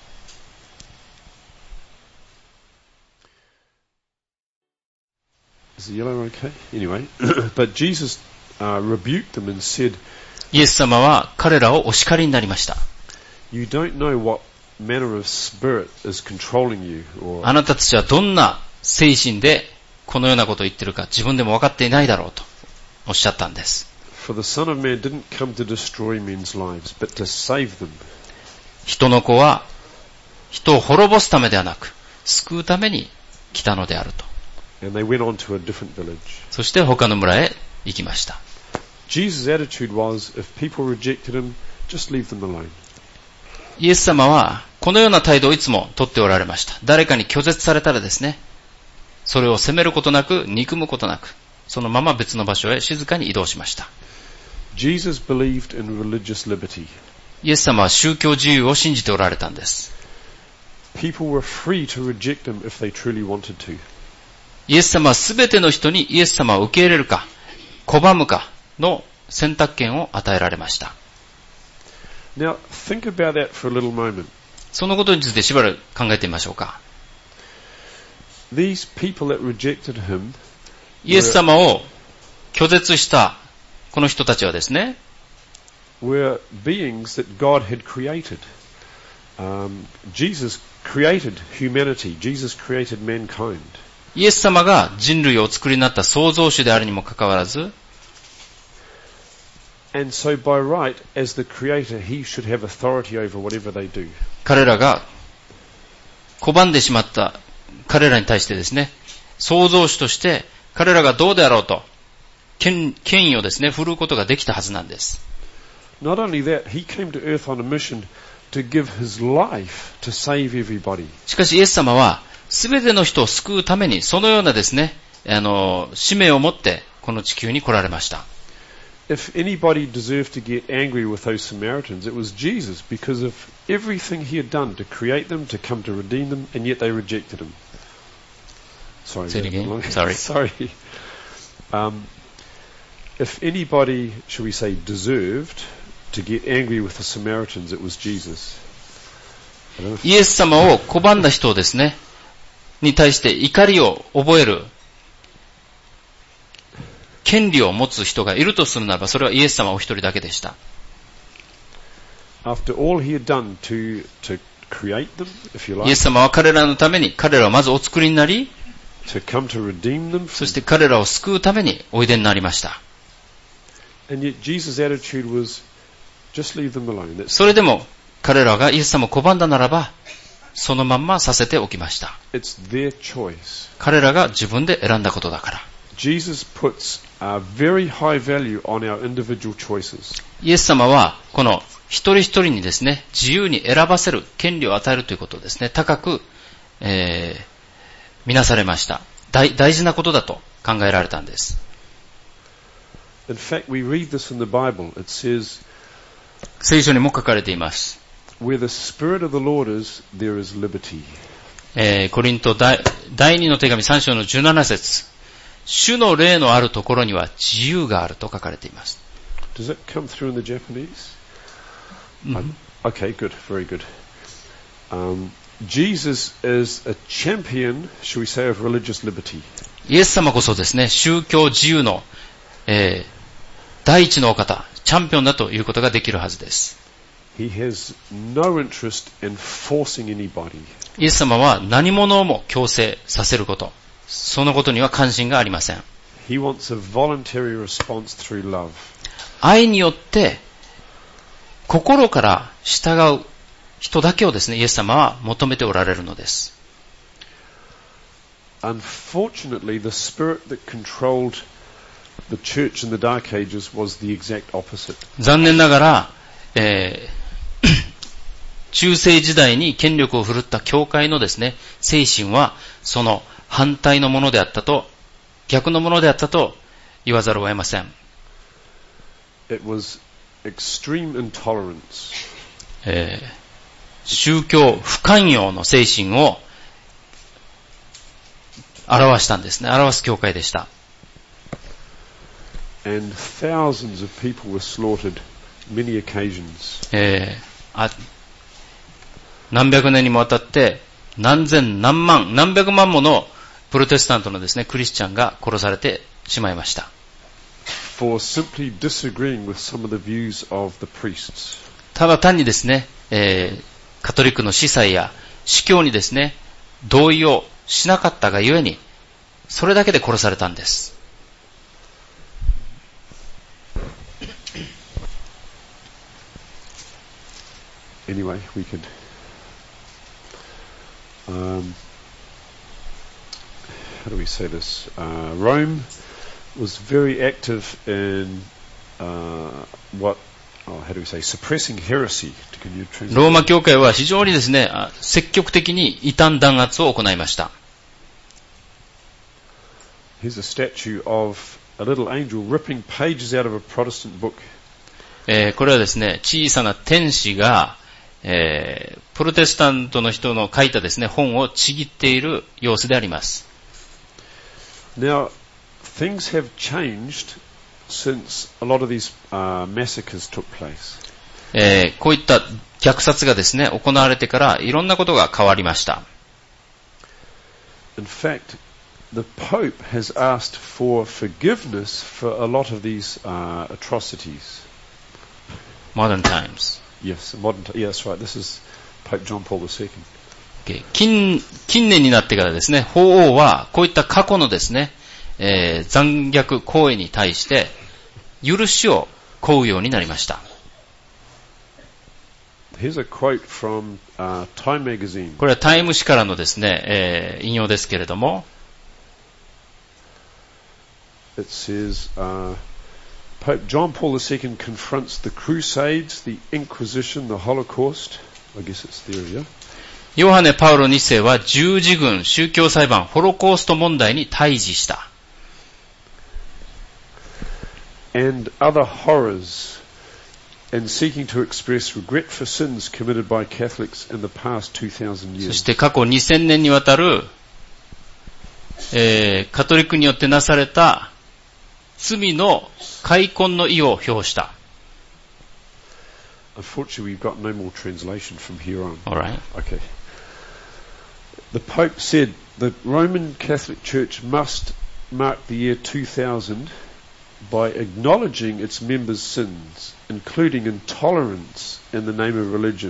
Is the yellow okay? Anyway, but Jesus uh, rebuked them and said, イエス様は彼らをお叱りになりました。 You don't know what manner of spirit is controlling you, or あなたたちはどんな精神でこのようなことを言っているか自分でも分かっていないだろうとおっしゃったんです。 For the Son of Man didn't come to destroy men's lives, but to save them. 人の子は人を滅ぼすためではなく救うために来たのであると。 And they went on to a different village. そして他の村へ行きました。 Jesus' attitude was, if people rejected him, just leave them alone. イエス様はこのような態度をいつもとっておられました。誰かに拒絶されたらですね、それを責めることなく、憎むことなく、そのまま別の場所へ静かに移動しました。 Jesus believed in religious liberty. イエス様は宗教自由を信じておられたんです。 People were free to reject him if they truly wanted to. イエス様はすべての人にイエス様を受け入れるか、拒むかの選択権を与えられました。 Now, think about that for a little moment. そのことについてしばらく考えてみましょうか。 These people that rejected him イエス様を拒絶したこの人たちはですね、 were beings that God had created. Um, Jesus created humanity. Jesus created mankind. イエス様が人類をお作りになった創造主であるにもかかわらず、 And so by right, as the creator, he should have authority over whatever they do. 彼らが拒んでしまった彼らに対してですね、創造主として彼らがどうであろうと権、権威をですね、振るうことができたはずなんです。 not only that, he came to earth on a mission to give his life to save everybody. しかしイエス様は、すべての人を救うために、そのようなですね、あの、使命を持って、この地球に来られました。 If anybody deserved to get angry with those Samaritans, it was Jesus, because of everything he had done to create them, to come to redeem them, and yet they rejected him. Sorry. Say it again. Sorry. Sorry. Um, if anybody, shall we say, deserved to get angry with the Samaritans, it was Jesus. イエス様を拒んだ人をですね、に対して怒りを覚える権利を持つ人がいるとするならば、それはイエス様お一人だけでした。 After all he had done to, to create them, if you like, イエス様は彼らのために、彼らをまずお作りになり、 to come to redeem them, そして彼らを救うためにおいでになりました。 and yet Jesus' attitude was, just leave them alone. That's, それでも彼らがイエス様を拒んだならば、そのまんまさせておきました。 it's their choice. 彼らが自分で選んだことだから。 Jesus puts a very high value on our individual choices. イエス様はこの一人一人にですね、自由に選ばせる権利を与えるということをですね、高く、えー、見なされました。大、大事なことだと考えられたんです。 In fact, we read this in the Bible. It says, 聖書にも書かれています。 Where the Spirit of the Lord is, there is liberty. えー、コリント第、第二の手紙さん章のじゅうなな節。主の霊のあるところには自由があると書かれています。 Does that come through in the Japanese? Mm-hmm. Okay, good, very good. Um, Jesus is a champion, shall we say, of religious liberty. イエス様こそですね、宗教自由の、えー、第一のお方、チャンピオンだということができるはずです。 He has no interest in forcing anybody. イエス様は何者も強制させること、そのことには関心がありません。 He wants a voluntary response through love. 愛によって心から従う人だけをですね、イエス様は求めておられるのです。 Unfortunately, the spirit that controlled the church in the Dark Ages was the exact opposite. 残念ながら、えー、中世時代に権力を振るった教会のですね、精神はその反対のものであったと、逆のものであったと言わざるを得ません。 It was extreme intolerance. えー、宗教不寛容の精神を表したんですね。表す教会でした。 And thousands of people were slaughtered many occasions. えー、あ何百年にもわたって何千何万何百万ものプロテスタントのですね、クリスチャンが殺されてしまいました。 For simply disagreeing with some of the views of the priests. ただ単にですね、えー、カトリックの司祭や司教にですね、同意をしなかったがゆえに、それだけで殺されたんです。 Anyway, we could, um, how do we say this? Uh, Rome was very active in uh, what, oh, how do we say, suppressing heresy. Can you translate? ローマ教会は非常にですね、積極的に異端弾圧を行いました。 Here's a statue of a little angel ripping pages out of a Protestant book. えー、これはですね、小さな天使が、えー、プロテスタントの人の書いたですね、本をちぎっている様子であります。 Now, things have changed since a lot of these uh, massacres took place. えー、こういった虐殺がですね、行われてからいろんなことが変わりました。 In fact, the Pope has asked for forgiveness for a lot of these uh, atrocities. Modern times. Yes, modern. T- yeah, that's right. This is Pope John Paul the Second. Okay. 近, 近年になってからですね、法王はこういった過去のですね、えー、残虐行為に対して許しを請うようになりました。 Here's a quote from uh, Time magazine. これはタイム誌からのですね、えー、引用ですけれども、 It says, uh, Pope John Paul the Second confronts the Crusades, the Inquisition, the Holocaust. I guess it's there, yeah? ヨハネ・パウロに世は十字軍、宗教裁判、ホロコースト問題に対峙した。 And other horrors, and seeking to express regret for sins committed by Catholics in the past two thousand years. そして過去にせんねんにわたる、えー、カトリックによってなされた罪の悔恨の意を表した。 Unfortunately, we've got no more translation from here on. All right. Okay. The Pope said the Roman Catholic Church must mark the year two thousand by acknowledging its members' sins, including intolerance in the name of religion.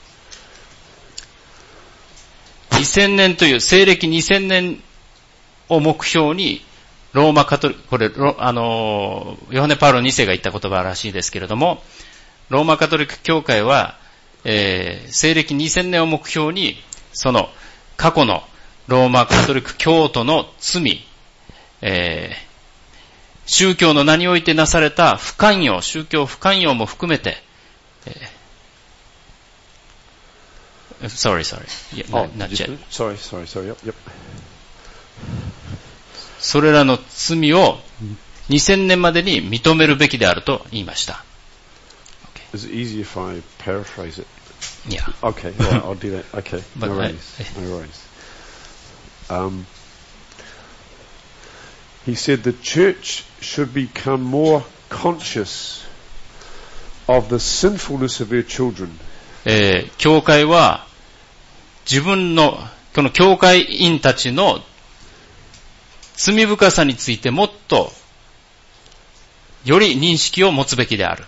にせんねんという西暦にせんねんを目標にローマカトリック、これ、あの、ヨハネ・パウロに世が言った言葉らしいですけれども、ローマカトリック教会は、えー、西暦にせんねんを目標に、その過去のローマカトリック教徒の罪、えー、宗教の名においてなされた不寛容、宗教不寛容も含めて、えー、sorry, sorry. Yeah, oh, not yet. Sorry, sorry, sorry. Yep, yep. それらの罪をにせんねんまでに認めるべきであると言いました。 Is it easy if I paraphrase it? Yeah. Okay, well, I'll do that. Okay, But no I- worries, no worries. Um, he said the church should become more conscious of the sinfulness of their children. えー、教会は自分の、この教会員たちの罪深さについてもっとより認識を持つべきである。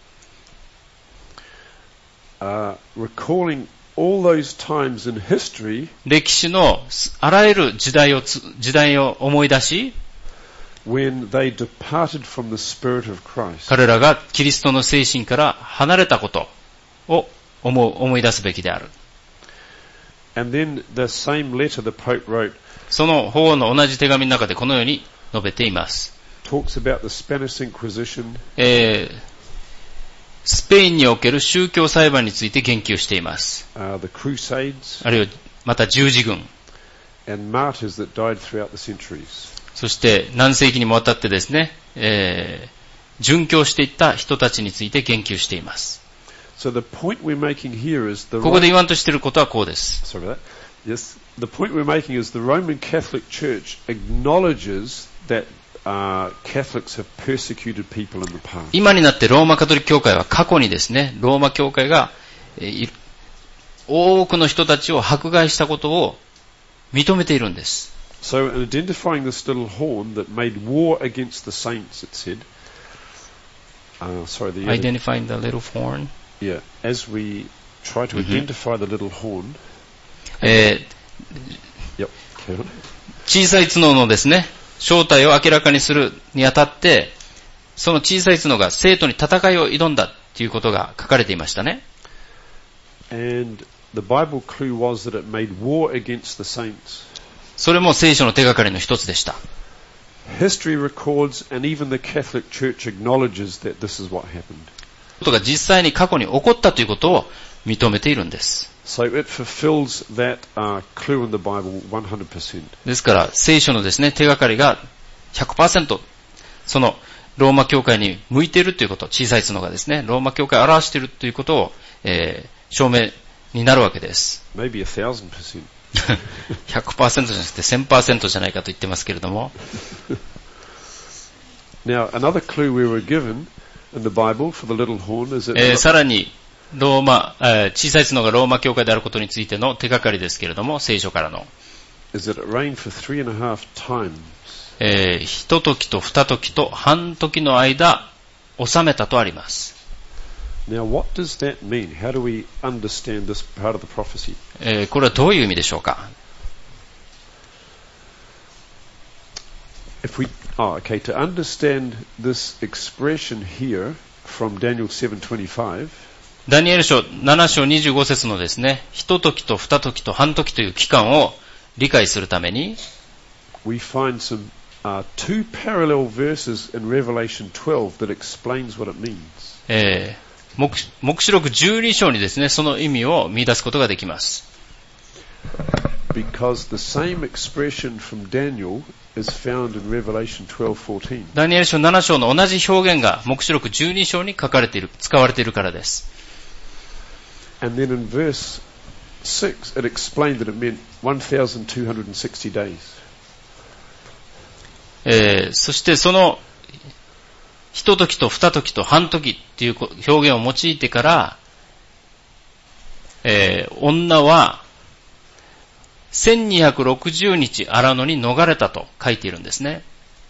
Uh, recalling all those times in history 歴史のあらゆる時代をつ、時代を思い出し、 when they departed from the Spirit of Christ. 彼らがキリストの精神から離れたことを思う、思い出すべきである。 And then the same letter the Pope wrote その法の同じ手紙の中でこのように述べています。 talks about the Spanish Inquisition, えー、スペインにおける宗教裁判について言及しています。 uh, the Crusades, あるいはまた十字軍。 and martyrs that died throughout the centuries. そして何世紀にもわたってですね、えー、殉教していった人たちについて言及しています。 So the point we're making here is the ここで言わんとしていることはこうです。 sorry about that. Yes, the point we're making is the Roman Catholic Church acknowledges that uh, Catholics have persecuted people in the past. 今になってローマカトリック教会は過去にですね、ローマ教会が、えー、多くの人たちを迫害したことを認めているんです。 So in identifying this little horn that made war against the saints, it said, uh, sorry, the Identifying the little horn. yeah, as we try to Mm-hmm. identify the little horn, え yep, carry on. ー、小さい角のですね、正体を明らかにするにあたって、その小さい角が生徒に戦いを挑んだということが書かれていましたね。 And the Bible clue was that it made war against the saints. それも聖書の手がかりの一つでした。 History records, and even the Catholic Church acknowledges that this is what happened. ことが実際に過去に起こったということを認めているんです。 So it fulfills that uh, clue in the Bible one hundred percent. ですから聖書のですね、手がかりが ひゃくパーセント そのローマ教会に向いているということ、小さい角がですね、ローマ教会を表しているということを、えー、証明になるわけです。 Maybe a thousand percent. ひゃくパーセント じゃなくて せんパーセント じゃないかと言ってますけれども。 Now, another clue we were given in the Bible for the little horn is that えー、さらにローマ、えー、小さい角がローマ教会であることについての手がかりですけれども、聖書からの、 is that it rained for three and a half times. えー、一時と二時と半時の間収めたとあります。 Now, what does that mean? How do we understand this part of the prophecy? えー、これはどういう意味でしょうか。 If we, oh, okay, to understand this expression here from Daniel seven twenty-five, ダニエル書なな章にじゅうご節のですね、一時と二時と半時という期間を理解するために、 we find some uh, two parallel verses in Revelation twelve that explains what it means. えー、目, 目視録じゅうに章にですね、その意味を見出すことができます。 Because the same expression from Daniel is found in Revelation twelve fourteen. ダニエル書なな章の同じ表現が目視録じゅうに章に書かれている、使われているからです。 And then in verse six, it explained that it meant one thousand two hundred sixty days. えー、そしてその一時と二時と半時っていう表現を用いてから、えー、女はせんにひゃくろくじゅうにち荒野に逃れたと書いているんですね。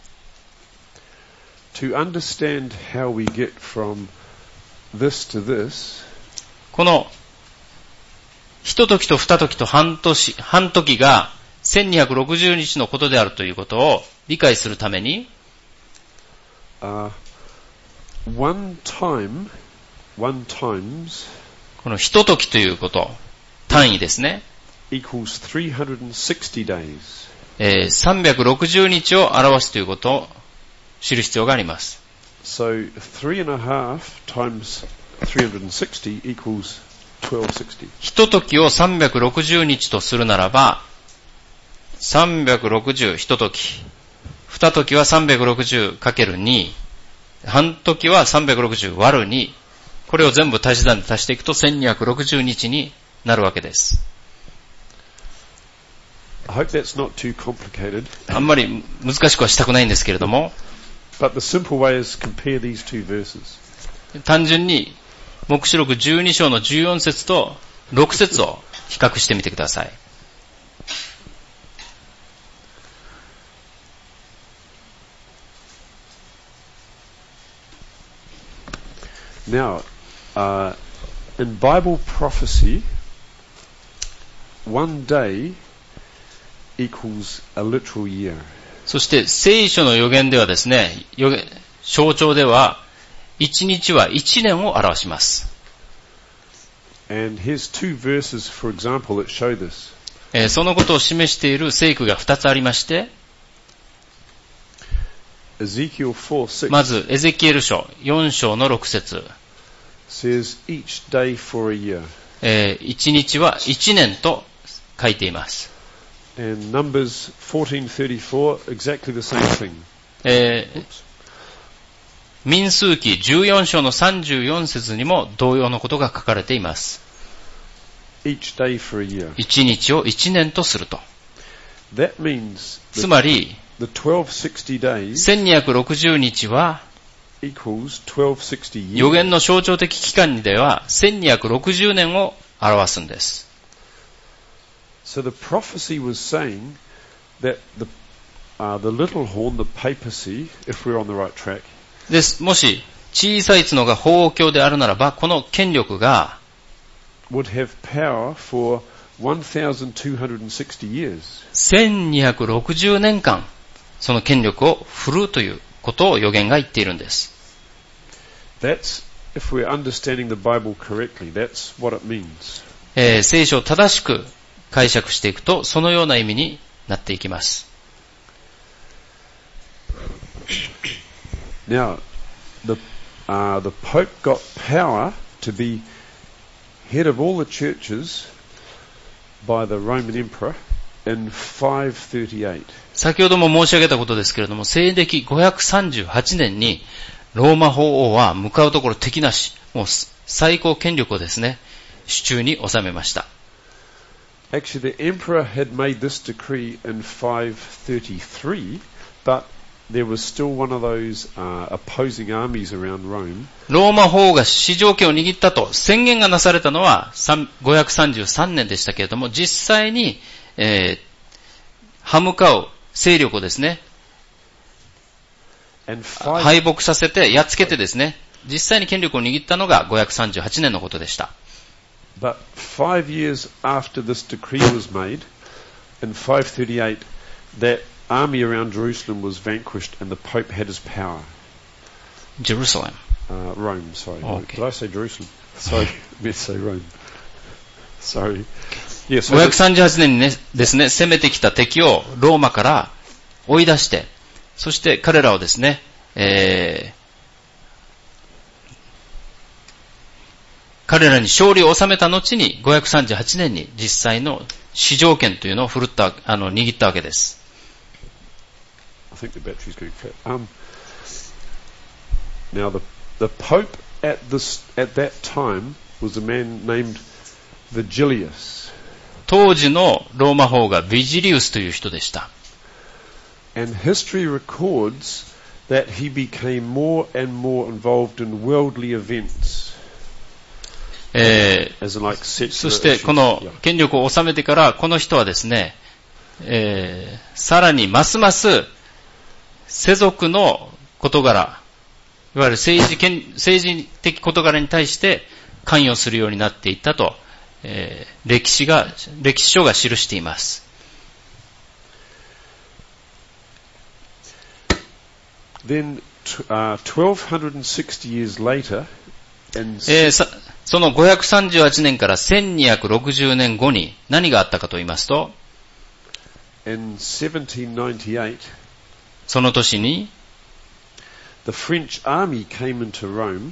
To understand how we get from this to this, この一時と二時と半年、半時がせんにひゃくろくじゅうにちのことであるということを理解するために、 uh, one time, one times, この一時ということ、単位ですね。 equals three hundred sixty days. えー、さんびゃくろくじゅうにちを表すということを知る必要があります。 So three and a half times three hundred sixty equals twelve sixty. 一時をさんびゃくろくじゅうにちとするならば、さんびゃくろくじゅう一時、二時はさんびゃくろくじゅうかけるに、半時はさんびゃくろくじゅう割るに、これを全部足し算で足していくとせんにひゃくろくじゅうにちになるわけです。 I hope that's not too complicated. あんまり難しくはしたくないんですけれども、 But the simple way is compare these two verses. 単純に黙示録じゅうに章のじゅうよん節とろく節を比較してみてください。 Now, uh, in Bible prophecy, one day equals a literal year. そして聖書の予言ではですね、予言象徴では一日は一年を表します。 And here's two verses, for example, that show this. えー、そのことを示している聖句が二つありまして、 Ezekiel four six まずエゼキエル書よん章のろく節 says each day for a year. えー、一日は一年と書いています。 And Numbers fourteen thirty-four, exactly the same thing. えー、民数記じゅうよん章のさんじゅうよん節にも同様のことが書かれています。 Each day for a year. 一日を一年とすると。 That means つまり、 the twelve sixty days せんにひゃくろくじゅうにちは equals twelve sixty years. 予言の象徴的期間ではせんにひゃくろくじゅうねんを表すんです。 So the prophecy was saying that the, uh, the little horn, the papacy, if we're on the right track, です。もし小さい角が法王教であるならば、この権力が would have power for one thousand two hundred sixty years. せんにひゃくろくじゅうねんかん、その権力を振るうということを預言が言っているんです。 That's, if we're understanding the Bible correctly, that's what it means. えー、聖書を正しく解釈していくと、そのような意味になっていきます。 Now, the, uh, the Pope got power to be head of all the churches by the Roman Emperor in five thirty-eight. 先ほども申し上げたことですけれども、西暦ごひゃくさんじゅうはちねんにローマ法王は向かうところ敵なし、もう最高権力をですね、手中に収めました。 Actually, the emperor had made this decree in five thirty-three, but there was still one of those uh, opposing armies around Rome. ローマ法王が市場権を握ったと宣言がなされたのはごひゃくさんじゅうさんねんでしたけれども、実際に、えー、歯向かう勢力をですね、敗北させて、やっつけてですね、実際に権力を握ったのがごひゃくさんじゅうはちねんのことでした。 But five years after this decree was made, in five thirty-eight, that army around Jerusalem was vanquished and the Pope had his power. Jerusalem. Uh, Rome, sorry. Okay. Did I say Jerusalem? Sorry, I meant to say Rome. Sorry. Yeah, so ごひゃくさんじゅうはちねんにね、ですね、攻めてきた敵をローマから追い出して、 そして彼らをですね、えー、彼らに勝利を収めた後にごひゃくさんじゅうはちねんに実際の市場権というのを振るった、あの、握ったわけです。 I think the battery's going fat. Um, now the the Pope at this at that time was a man named Vigilius. 当時のローマ法がビジリウスという人でした。 And history records that he became more and more involved in worldly events. えー、 As in like secular そしてこの権力を収めてからこの人はですね、えー、さらにますます世俗の事柄、いわゆる政治権、政治的事柄に対して関与するようになっていったと、えー、歴史が、歴史書が記しています。 Then, uh, twelve sixty years later, and えー、さそのごひゃくさんじゅうはちねんからせんにひゃくろくじゅうねんごに何があったかと言いますと、 in seventeen ninety-eight, その年に the French army came into Rome,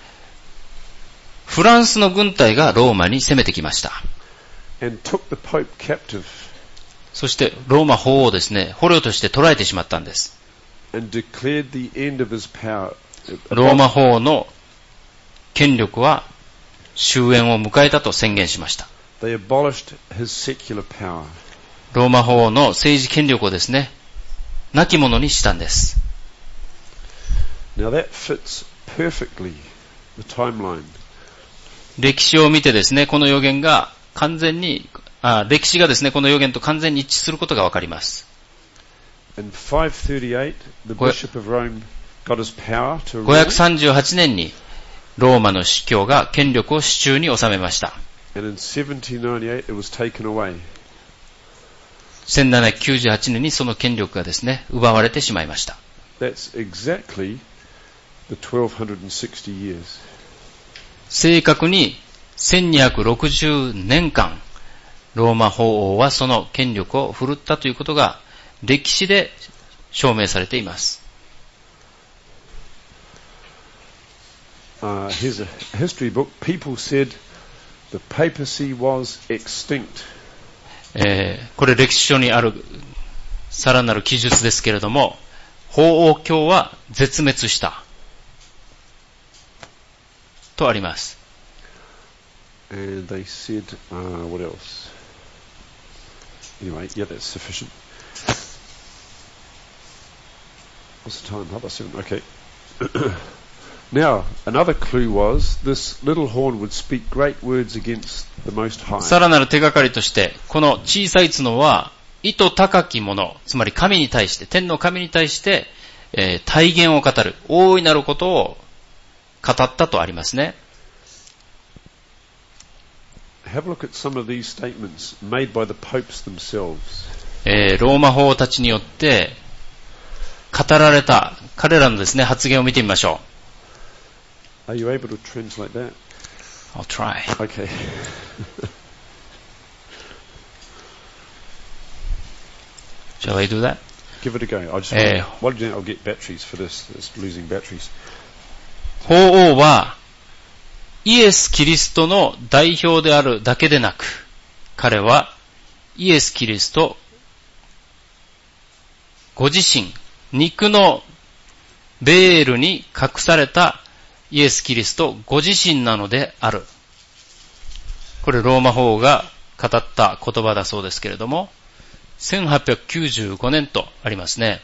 フランスの軍隊がローマに攻めてきました。 and took the Pope captive, そしてローマ法をですね、捕虜として捕らえてしまったんです。 and declared the end of his power. ローマ法の権力は終焉を迎えたと宣言しました。 They abolished his secular power. ローマ法の政治権力をですね、亡き者にしたんです。 Now that fits perfectly the timeline. 歴史を見てですね、この予言が完全に、あ、歴史がですね、この予言と完全に一致することがわかります。 In five thirty-eight, the Bishop of Rome got his power to rule. ごひゃくさんじゅうはちねんにローマの司教が権力を手中に収めました。 And in seventeen ninety-eight, it was taken away. せんななひゃくきゅうじゅうはちねんにその権力がですね、奪われてしまいました。 That's exactly the twelve sixty years. 正確にせんにひゃくろくじゅうねんかん、ローマ法王はその権力を振るったということが歴史で証明されています。 Uh, here's a history book. People said the papacy was extinct. えー、これ歴史書にあるさらなる記述ですけれども、法王教は絶滅したとあります。 And they said, uh, what else? Anyway, yeah, that's sufficient. What's the time? How about seven? Okay. Now, another clue was this little horn would speak great words against the Most High. さらなる手がかりとして、この小さい角は、意図高きもの、つまり神に対して、天の神に対して、えー、大言を語る、大いなることを語ったとありますね。 Have a look at some of these statements made by the popes themselves. えー、ローマ法たちによって語られた彼らのですね、発言を見てみましょう。 Are you able to translate that? I'll try. Okay. Shall I do that? Give it a go. I just eh, want to, I'll get batteries for this. It's losing batteries. 法王はイエス・キリストの代表であるだけでなく、彼はイエス・キリストご自身、肉のベールに隠されたイエス・キリストご自身なのである。これローマ法王が語った言葉だそうですけれども、せんはっぴゃくきゅうじゅうごねんとありますね。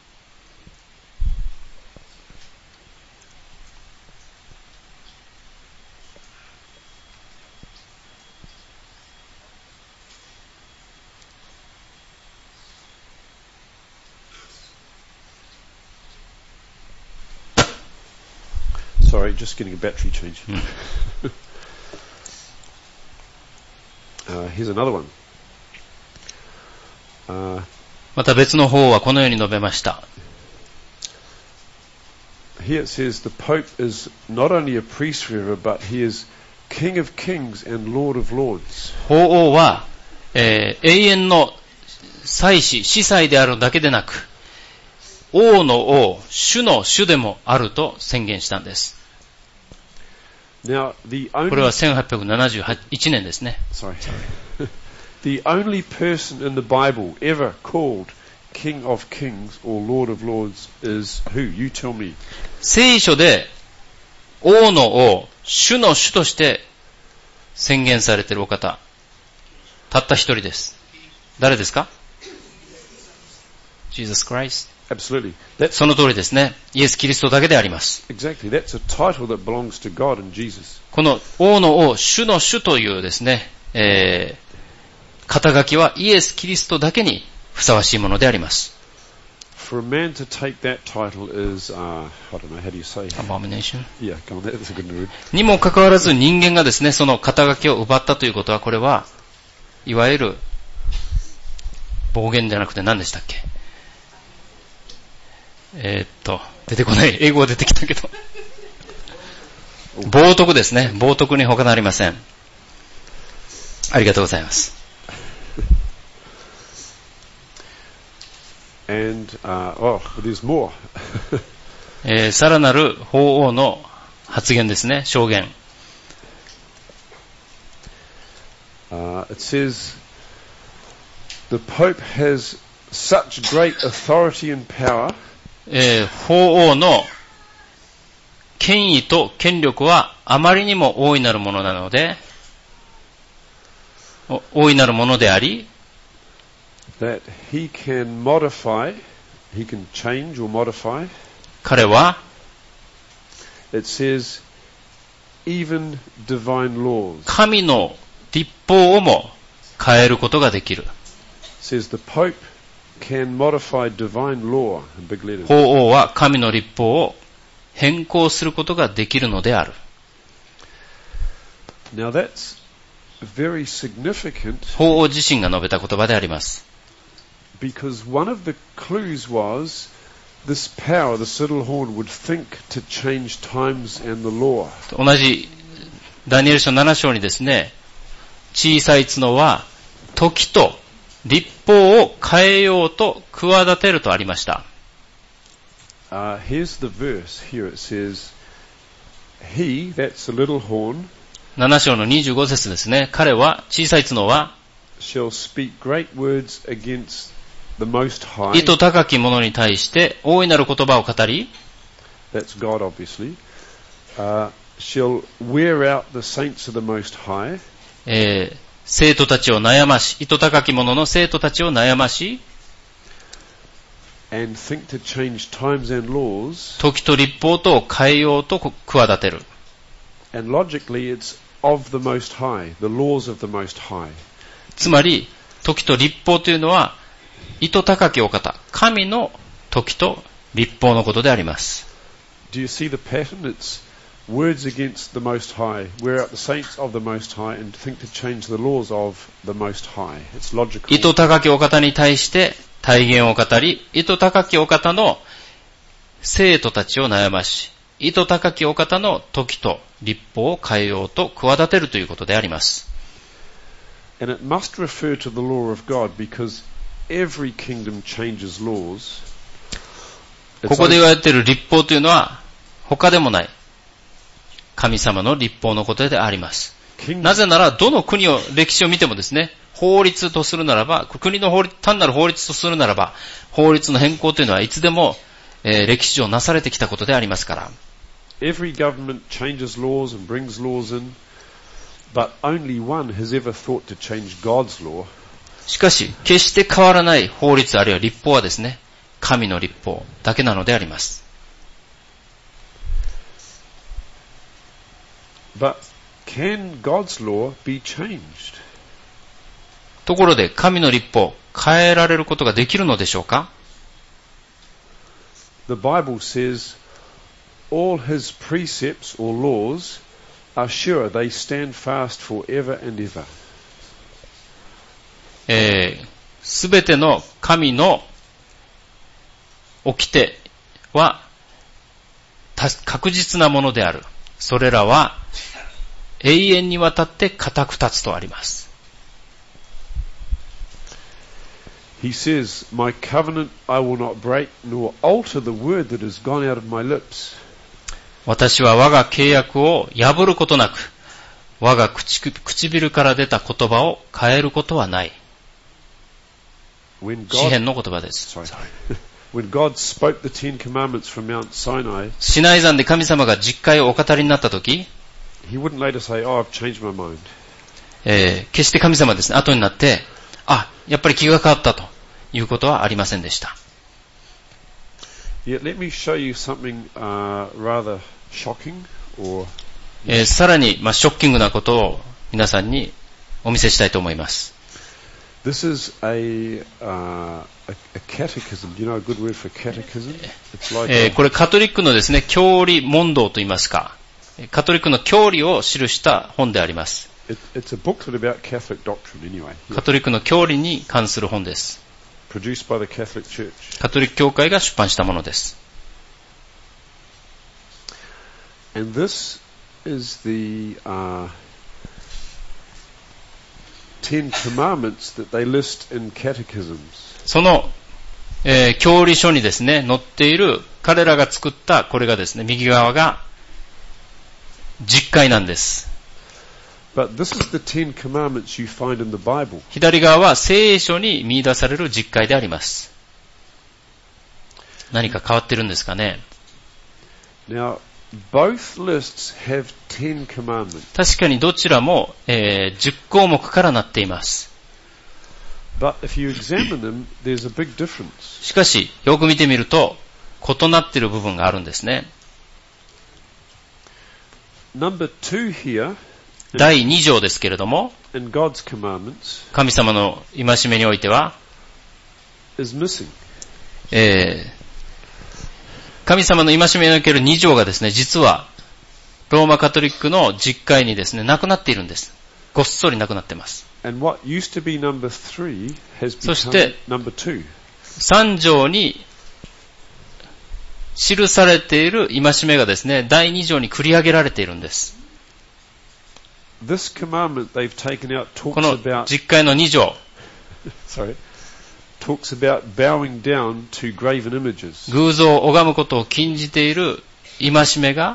Sorry, just getting a battery change. uh, here's another one. Uh, また別の法はこのように述べました。 Here it says the Pope is not only a priest forever, but he is King of Kings and Lord of Lords. 法王は、えー、永遠の祭司、司祭であるだけでなく、 王の王、主の主でもあると宣言したんです。 Now, the これは only, せんはっぴゃくななじゅういちねんですね。 sorry, the only person in the Bible ever called King of Kings or Lord of Lords is who? You tell me. 聖書で王の王、主の主として宣言されているお方、たった一人です。誰ですか？ Jesus Christ。 Absolutely. That's その通りですね。イエス・キリストだけであります。 exactly. That's a title that belongs to God and Jesus. この王の王、主の主というですね、えー、肩書きはイエス・キリストだけにふさわしいものであります。 For a man to take that title is, uh, I don't know, how do you say? Abomination. Yeah, go on, that's a good word. にもかかわらず人間がですね、その肩書きを奪ったということは、これは、いわゆる、暴言じゃなくて何でしたっけ？えー、っと、出てこない。英語は出てきたけど。冒涜ですね。冒涜に他なりません。ありがとうございます。 And, uh, oh, there's more. えー、さらなる法王の発言ですね。証言。 Uh, it says, the Pope has such great authority and power, えー、法王の権威と権力はあまりにも大いなるものなので、大いなるものであり、 that he can modify, he can change or modify. 彼は、 it says, even divine laws. 神の律法をも変えることができる。 It says the Pope can modify divine law in big letters. 法王は神の律法を変更することができるのである。 Now that's very significant. 法王自身が述べた言葉であります。 Because one of the clues was this power, this little horn, would think to change times and the law. 同じダニエル書なな章にですね、小さい角は時と律法を変えようと企てるとありました。 Uh, here's the verse. Here it says, he, that's the little horn, なな章のにじゅうご節ですね。彼は、小さい角は、 shall speak great words against the Most High. 意図高き者に対して大いなる言葉を語り、 That's God, obviously. Uh, shall wear out the saints of the Most High. えー、生徒たちを悩まし、意図高き者の生徒たちを悩まし、 and think to change times and laws. 時と律法とを変えようと企てる。 And logically, it's of the Most High, the laws of the Most High. つまり、時と律法というのは、意図高きお方、神の時と律法のことであります。 Do you see the pattern? It's words against the Most High, wear out the saints of the Most High, and think to change the laws of the Most High. It's logical. 意図高きお方に対して体言を語り、意図高きお方の生徒たちを悩まし、意図高きお方の時と律法を変えようと企てるということであります。 And it must refer to the law of God because every kingdom changes laws. ここで言われている律法というのは他でもない神様の律法のことであります。なぜならどの国を歴史を見てもですね、法律とするならば、国の法律、単なる法律とするならば、法律の変更というのはいつでも、えー、歴史上なされてきたことでありますから。 Every government changes laws and brings laws in, but only one has ever thought to change God's law. しかし、決して変わらない法律あるいは律法はですね、神の律法だけなのであります。 But can God's law be changed? ところで、神の律法、変えられることができるのでしょうか？ The Bible says, all his precepts or laws are sure, they stand fast forever and ever. えー、すべての神の掟は確実なものである。それらは永遠にわたって固く立つとあります。 He says, My covenant I will not break, nor alter the word that has gone out of my lips. 私は我が契約を破ることなく、我が口唇から出た言葉を変えることはない。 When 詩 God, 篇の言葉です。 sorry. When God spoke the Ten Commandments from Mount Sinai, シナイ山で神様が実会をお語りになったとき、 He wouldn't later say, Oh, I've changed my mind. えー、決して神様ですね、後になって、あ、やっぱり気が変わったということはありませんでした。 Yet let me show you something uh, rather shocking or えー、さらに、まあ、ショッキングなことを皆さんにお見せしたいと思います。 This is a, uh, a, a catechism. Do you know a good word for catechism? It's like え a, ー、これカトリックのですね、教理問答と言いますか、カトリックの教理を記した本であります。 it, it's a booklet about Catholic doctrine anyway. カトリックの教理に関する本です。 Produced by the Catholic Church. カトリック教会が出版したものです。 And this is the uh, Ten Commandments that they list in catechisms. その、えー、教理書にですね、載っている彼らが作ったこれがですね、右側が実会なんです。 But this is the Ten Commandments you find in the Bible. 左側は聖書に見出される実会であります。何か変わってるんですかね。 Now, both lists have ten commandments. 確かにどちらも、えー、じゅっ項目からなっています。 But if you examine them, there's a big difference. しかし、よく見てみると、異なっている部分があるんですね。 Number two here, だいに条ですけれども、 in God's commandments, 神様の戒めにおいては、 is missing. えー神様の戒めにおけるに条がですね、実は、ローマカトリックの実会にですね、なくなっているんです。ごっそりなくなっています。 And what used to be number three has そし become て、 number two. さん条に記されている戒めがですね、だいに条に繰り上げられているんです。 This commandment they've taken out こ talks の about, 実会のに条、 sorry, talks about bowing down to graven images. 偶像を拝むことを禁じている戒めが、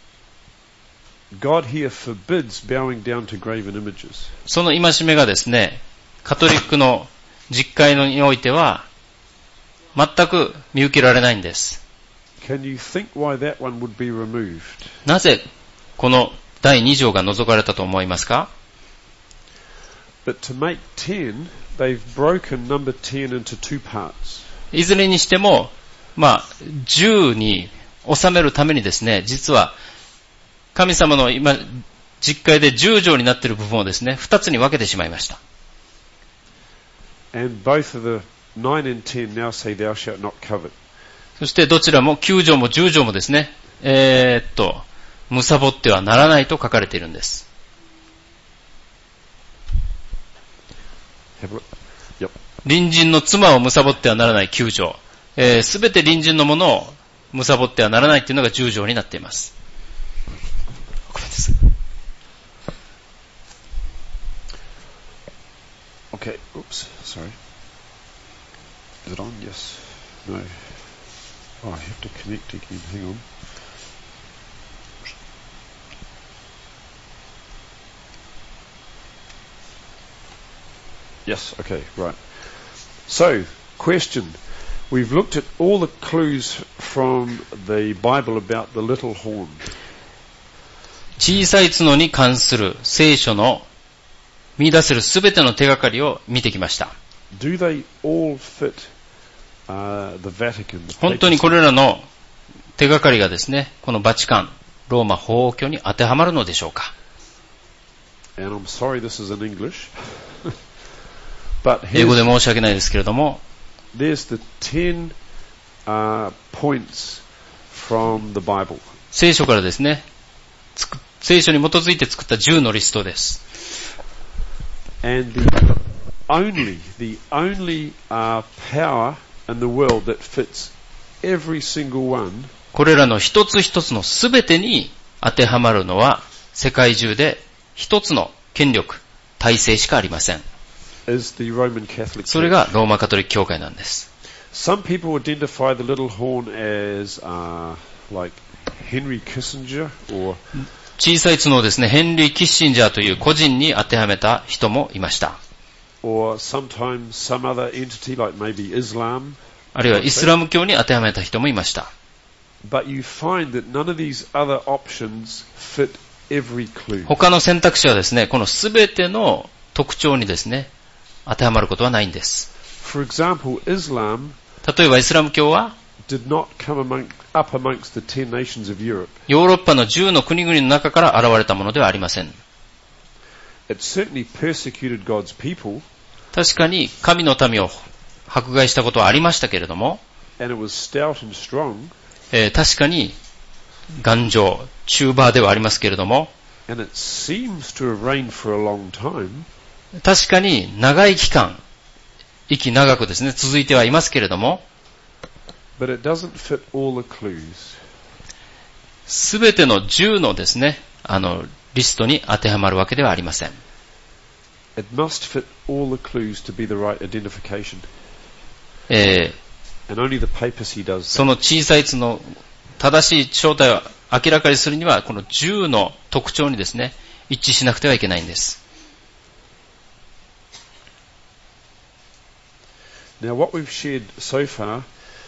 God here forbids bowing down to graven images. その戒めがですね、カトリックの実会においては、全く見受けられないんです。 Can you think why that one would be removed? なぜこのだいに条が除かれたと思いますか？ But to make ten, they've broken number ten into two parts. いずれにしても、まあ、じゅうに収めるためにですね、実は、神様の今、実会でじゅう条になっている部分をですね、二つに分けてしまいました。 And both of the nine and ten now say thou shalt not covet. そしてどちらもきゅう条もじゅう条もですね、えー、っと、貪ってはならないと書かれているんです。 Yep. 隣人の妻を貪ってはならないきゅう条。すべ、えー、て隣人のものを貪ってはならないというのがじゅう条になっています。ごめんなさい。 Okay, oops, sorry. Is it on? Yes. No. Oh, I have to connect again. Hang on. Yes, okay, right. So, question. We've looked at all the clues from the Bible about the little horn. 小さい角に関する聖書の見出せるすべての手がかりを見てきました。 Do they all fit uh, the Vatican? The 本当にこれらの手がかりがですね、このバチカン、ローマ法王教に当てはまるのでしょうか。 And I'm sorry this is in English. But 英語で申し訳ないですけれども、 there's the ten uh, points from the Bible. 聖書からですね、聖書に基づいて作ったじゅうのリストです。 And the only, the only uh, power in the world that fits every single one これらの一つ一つのすべてに当てはまるのは世界中で一つの権力、体制しかありません。 is the Roman Catholic Church. それがローマカトリック教会なんです。 Some people identify the little horn as uh, like Henry Kissinger or 小さい角をですね、ヘンリー・キッシンジャーという個人に当てはめた人もいました。 or sometimes some other entity like maybe Islam. あるいはイスラム教に当てはめた人もいました。 But you find that none of these other options fit every clue. 他の選択肢はですね、このすべての特徴にですね、当てはまることはないんです。 For example, Islam 例えばイスラム教は did not come among, up amongst the ten nations of Europe. ヨーロッパのじゅうの国々の中から現れたものではありません。 It certainly persecuted God's people. 確かに神の民を迫害したことはありましたけれども、 and it was stout and strong. えー、確かに頑丈、中馬ではありますけれども、 and it seems to have reigned for a long time. 確かに長い期間、息長くですね、続いてはいますけれども、 but it doesn't fit all the clues. すべてのじゅうのですね、あの、リストに当てはまるわけではありません。 It must fit all the clues to be the right identification. えー And only the papacy does that. その小さい角の正しい正体を明らかにするには、このじゅうの特徴にですね、一致しなくてはいけないんです。 Now what we've shared so far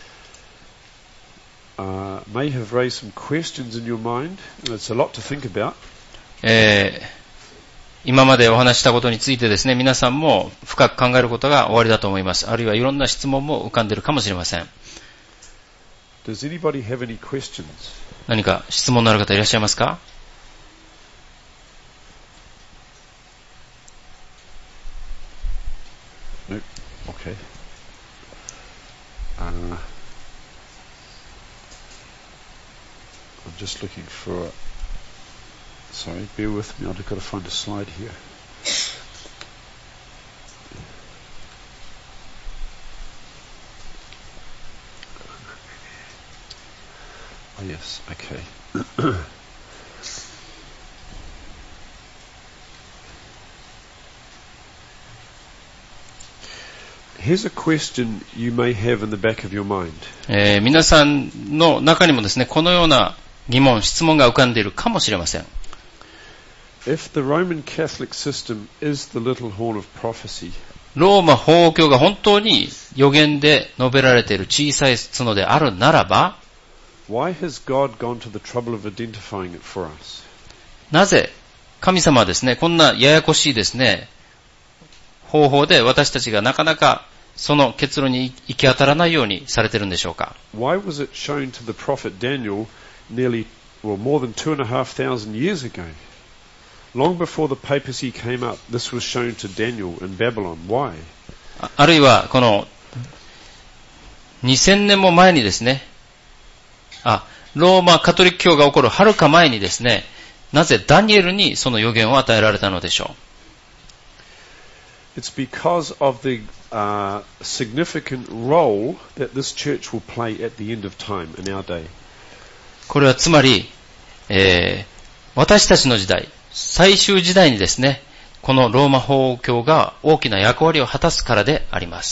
uh, may have raised some questions in your mind, and it's a lot to think about. えー今までお話したことについてですね、皆さんも深く考えることが終わりだと思います。あるいはいろんな質問も浮かんでいるかもしれません。 Does anybody have any questions? 何か質問のある方いらっしゃいますか？ Nope. Okay. Uh, I'm just looking for Sorry, bear with me. I've got to find a slide here. Oh, yes, okay. Here's a question you may have in the back of your mind. えー、皆さんの中にもですね、このような疑問、質問が浮かんでいるかもしれません。 If the Roman Catholic system is the little horn of prophecy, ローマ法王教が本当に予言で述べられている小さい角であるならば、 why has God gone to the trouble of identifying it for us? なぜ神様はですね、こんなややこしいですね、方法で私たちがなかなかその結論に行き当たらないようにされているんでしょうか？ Why was it shown to the prophet Daniel nearly, well, more than two and a half thousand years ago? Long before the papacy came up, this was shown to Daniel in Babylon. Why? あ, あるいはこのにせんねんも前にですね、あ、ローマカトリック教が起こるはるか前にですね、なぜダニエルにその予言を与えられたのでしょう？ It's because of the uh, significant role that this church will play at the end of time in our day. これはつまり、えー、私たちの時代、最終時代にですね、このローマ法王教が大きな役割を果たすからであります。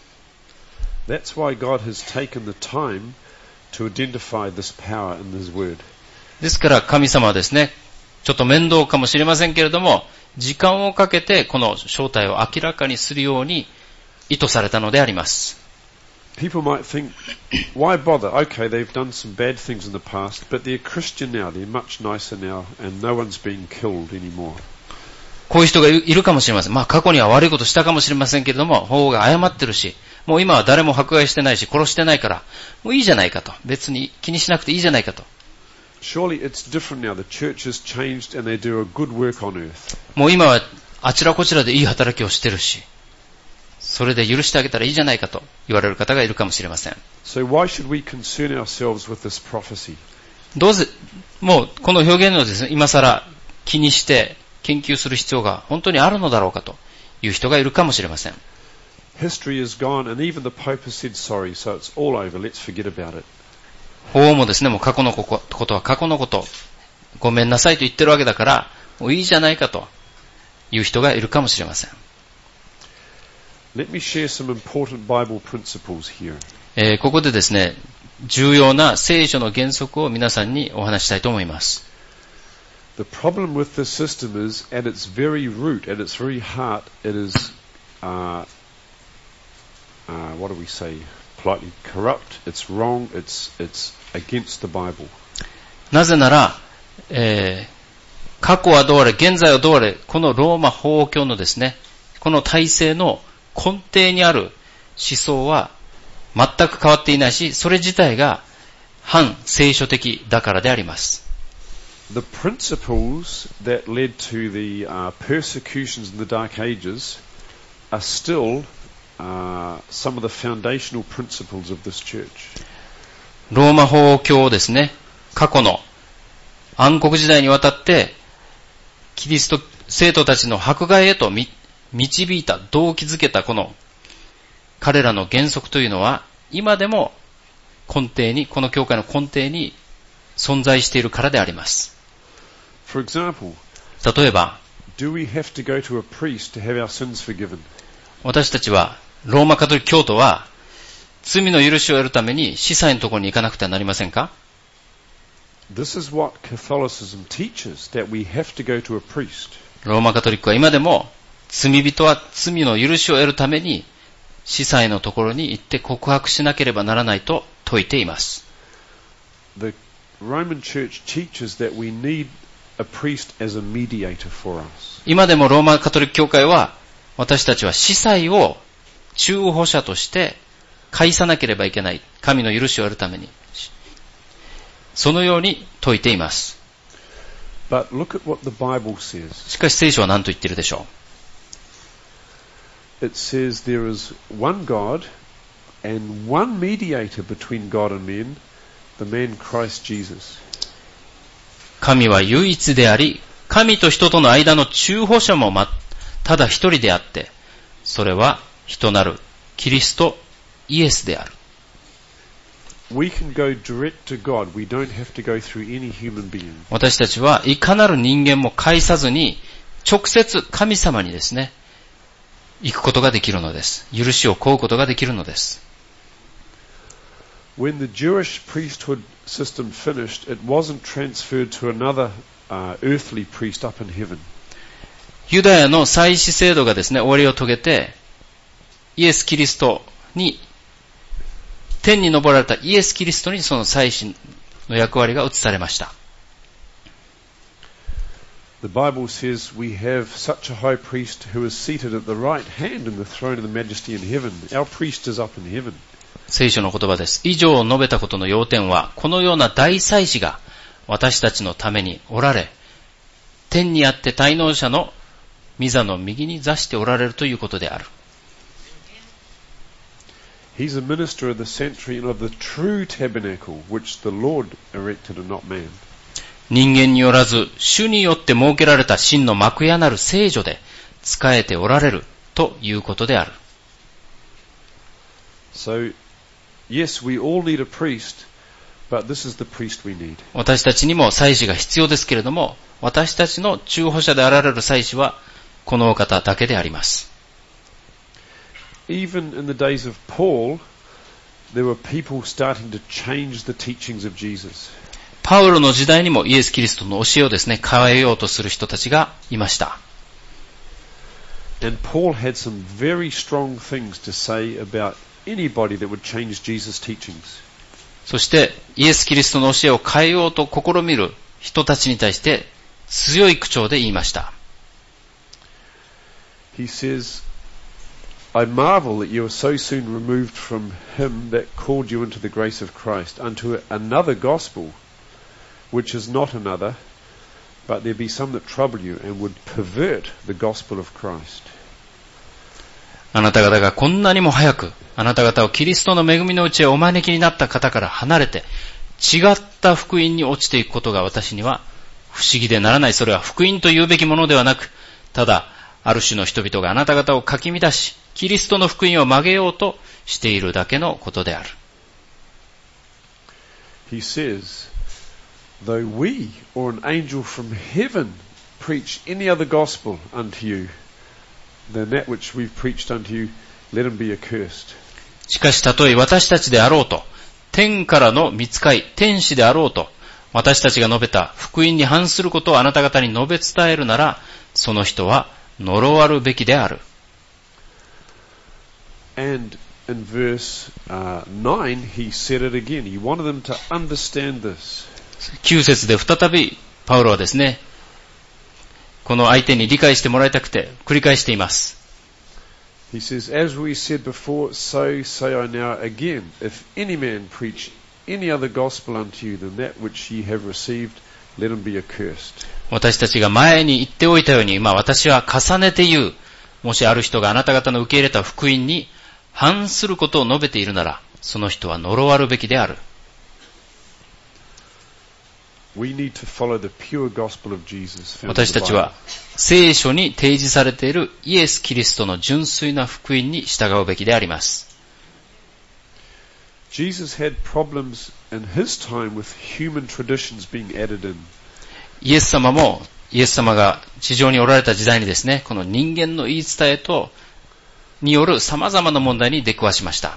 That's why God has taken the time to identify this power in His Word. ですから神様はですね、ちょっと面倒かもしれませんけれども、時間をかけてこの正体を明らかにするように意図されたのであります。 People might think, why bother? Okay, they've done some bad things in the past, but they're Christian now. They're much nicer now, and no one's being killed anymore. こういう人がいるかもしれません。まあ過去には悪いことしたかもしれませんけれども、法王が謝ってるし、もう今は誰も迫害してないし、殺してないから、もういいじゃないかと。別に気にしなくていいじゃないかと。 Surely it's different now. The church has changed and they do a good work on earth. もう今はあちらこちらでいい働きをしてるし、それで許してあげたらいいじゃないかと言われる方がいるかもしれません。 So why should we concern ourselves with this prophecy? どうせ、もうこの表現をですね、今更気にして研究する必要が本当にあるのだろうかという人がいるかもしれません。 History is gone and even the Pope has said sorry, so it's all over. Let's forget about it. 法王もですね、もう過去のことは過去のこと、ごめんなさいと言ってるわけだから、もういいじゃないかという人がいるかもしれません。 Let me share some important Bible principles here. えー、ここでですね、重要な聖書の原則を皆さんにお話したいと思います。 The problem with this system is, at its very root, at its very heart, it is, uh, uh, what do we say, politely corrupt, it's wrong, it's, it's against the Bible. なぜなら、えー、過去はどうあれ、現在はどうあれ、このローマ法王教のですね、この体制の根底にある思想は全く変わっていないし、それ自体が反聖書的だからであります。 The principles that led to the uh, persecutions in the Dark Ages are still uh, some of the foundational principles of this church. ローマ法王教をですね、過去の暗黒時代にわたってキリスト生徒たちの迫害へと導いた、動機づけたこの彼らの原則というのは今でも根底に、この教会の根底に存在しているからであります。 For example, 例えば、 do we have to go to a priest to have our sins forgiven? 私たちはローマカトリック教徒は罪の許しを得るために司祭のところに行かなくてはなりませんか？ This is what Catholicism teaches, that we have to go to a priest. ローマカトリックは今でも罪人は罪の許しを得るために司祭のところに行って告白しなければならないと説いています。 The Roman Church teaches that we need a priest as a mediator for us. 今でもローマカトリック教会は私たちは司祭を中保者として介さなければいけない、神の許しを得るために、そのように説いています。 But look at what the Bible says. しかし聖書は何と言っているでしょう。It says there is one God and one mediator between God and men, the man Christ Jesus. 神は唯一であり、神と人との間の中保者もまただ一人であって、それは人なるキリストイエスである。 We can go direct to God. We don't have to go through any human being. 私たちはいかなる人間も介さずに直接神様にですね、行くことができるのです。許しを請うことができるのです。 When the Jewish priesthood system finished, it wasn't transferred to another uh, earthly priest up in heaven. ユダヤの祭司制度がですね、終わりを遂げて、イエス・キリストに、天に昇られたイエス・キリストにその祭司の役割が移されました。 The Bible says we have such a high priest who is seated at the right hand in the throne of the majesty in heaven. Our priest is up in heaven. 聖書の言葉です。以上述べたことの要点は、このような大祭司が私たちのためにおられ、天にあって滞納者の御座の右に座しておられるということである。 He's a minister of the sanctuary and of the true tabernacle, which the Lord erected and not man. 人間によらず、主によって設けられた真の幕屋なる聖所で仕えておられるということである。 So, yes, we all need a priest, but this is the priest we need. 私たちにも祭司が必要ですけれども、私たちの中保者であられる祭司はこのお方だけであります。 Even in the days of Paul, there were people starting to change the teachings of Jesus. パウロの時代にもイエス・キリストの教えをですね、変えようとする人たちがいました。 And Paul had some very strong things to say about anybody that would change Jesus' teachings. そしてイエス・キリストの教えを変えようと試みる人たちに対して強い口調で言いました。 He says, I marvel that you are so soon removed from him that called you into the grace of Christ unto another gospel, which is not another, but there be some that trouble you and would pervert the gospel of Christ. あなた方がこんなにも早く、あなた方をキリストの恵みのうちへお招きになった方から離れて、違った福音に落ちていくことが私には不思議でならない。それは福音と言うべきものではなく、ただ、ある種の人々があなた方をかき乱し、キリストの福音を曲げようとしているだけのことである。 He says, though we or an angel from heaven preach any other gospel unto you than that which we've preached unto you, let him be accursed. しかしたとえ私たちであろうと、天からの御使い、天使であろうと、私たちが述べた福音に反することをあなた方に述べ伝えるなら、その人は呪わるべきである。 And in verse uh, nine, he said it again. He wanted them to understand this. きゅう節で再びパウロはですね、この相手に理解してもらいたくて繰り返しています。 He says, as we said before, so say I now again, if any man preach any other gospel unto you than that which ye have received, let him be accursed. 私たちが前に言っておいたように、まあ私は重ねて言う。もしある人があなた方の受け入れた福音に反することを述べているなら、その人は呪わるべきである。 We need to follow the pure gospel of Jesus. 私たちは聖書に提示されているイエス・キリストの純粋な福音に従うべきであります。 Jesus had problems in his time with human traditions being added in. イエス様も、イエス様が地上におられた時代にですね、この人間の言い伝えと、による様々な問題に出くわしました。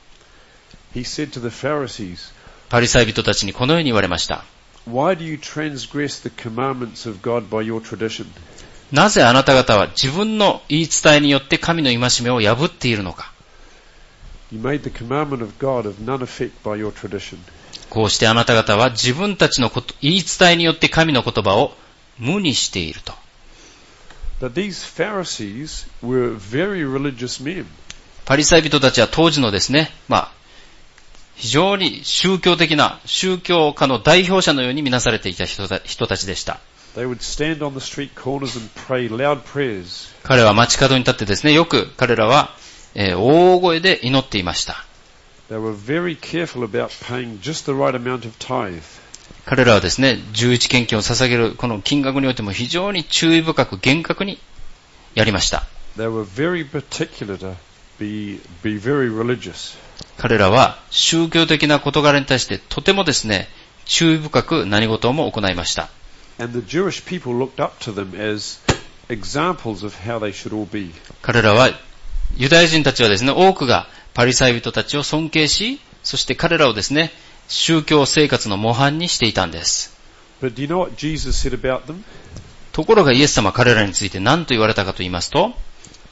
He said to the Pharisees, パリサイ人たちにこのように言われました。 Why do you transgress the commandments of God by your tradition? なぜあなた方は自分の言い伝えによって神の戒めを破っているのか。 You made the commandment of God of none effect by your tradition. こうしてあなた方は自分たちのこと言い伝えによって神の言葉を無にしていると。 But these Pharisees were very religious men. パリサイ人たちは当時のですね、まあ、非常に宗教的な宗教家の代表者のように見なされていた人た、人たちでした。 They would stand on the street corners and pray loud prayers. 彼は街角に立ってですね、よく彼らは、えー、大声で祈っていました。 They were very careful about paying just the right amount of tithe. 彼らはですね、十一献金を捧げるこの金額においても非常に注意深く厳格にやりました。 They were very particular to be, be very religious. 彼らは宗教的な事柄に対してとてもですね、注意深く何事も行いました。 And the Jewish people looked up to them as examples of how they should all be. 彼らは、ユダヤ人たちはですね、多くがパリサイ人たちを尊敬し、そして彼らをですね、宗教生活の模範にしていたんです。 But do you know what Jesus said about them? ところがイエス様は彼らについて何と言われたかと言いますと、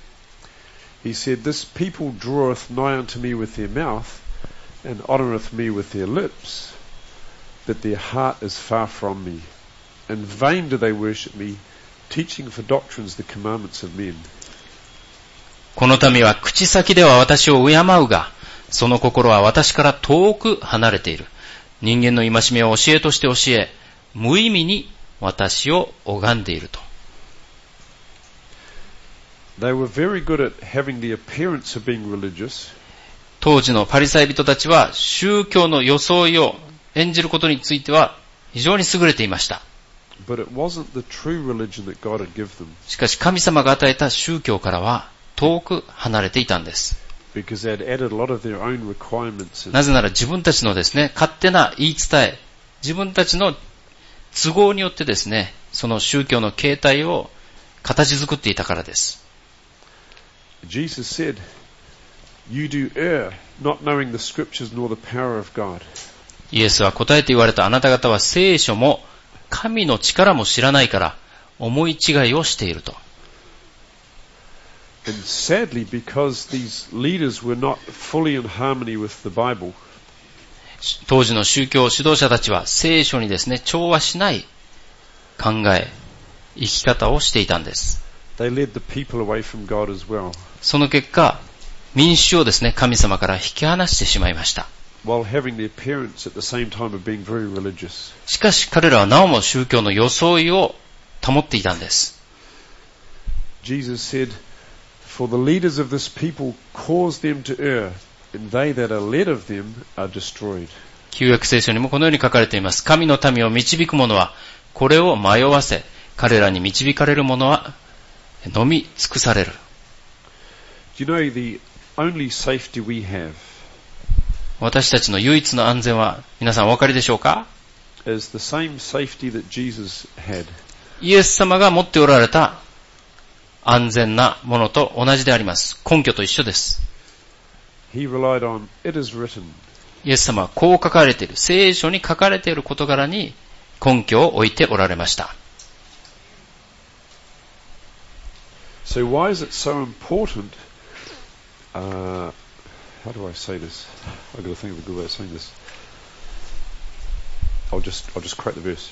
He said, This people draweth nigh unto me with their mouth, and honoureth me with their lips, but their heart is far from me. In vain do they worship me, teaching for doctrines the commandments of men. この民は口先では私を敬うが、その心は私から遠く離れている。人間の戒めを教えとして教え、無意味に私を拝んでいると。 They were very good at having the appearance of being religious. 当時のパリサイ人たちは宗教の装いを演じることについては非常に優れていました。 But it wasn't the true religion that God had given them. しかし神様が与えた宗教からは遠く離れていたんです。 Because they had added a lot of their own requirements. なぜなら自分たちのですね、勝手な言い伝え、自分たちの都合によってですね、その宗教の形態を形作っていたからです。 Jesus said, You do err, not knowing the scriptures nor the power of God. イエスは答えて言われた。あなた方は聖書も神の力も知らないから思い違いをしていると。 And sadly, because these leaders were not fully in harmony with the Bible, 当時の宗教指導者たちは聖書にですね、調和しない考え、生き方をしていたんです。 they led the people away from God as well. その結果、民衆をですね、神様から引き離してしまいました。 While having the appearance at the same time of being very religious. しかし彼らはなおも宗教の装いを保っていたんです。 Jesus said, For the leaders of this people cause them to err, and they that are led of them are destroyed. 旧約聖書にもこのように書かれています。神の民を導く者は、これを迷わせ、彼らに導かれる者は、飲み尽くされる。 Do you know the only safety we have? 私たちの唯一の安全は、皆さんお分かりでしょうか？ Is the same safety that Jesus had. イエス様が持っておられた安全なものと同じであります。根拠と一緒です。 He relied on, it is written. イエス様はこう書かれている、聖書に書かれている事柄に根拠を置いておられました。 So why is it so important? Uh, how do I say this? I've got to think of a good way of saying this. I'll just, I'll just quote the verse.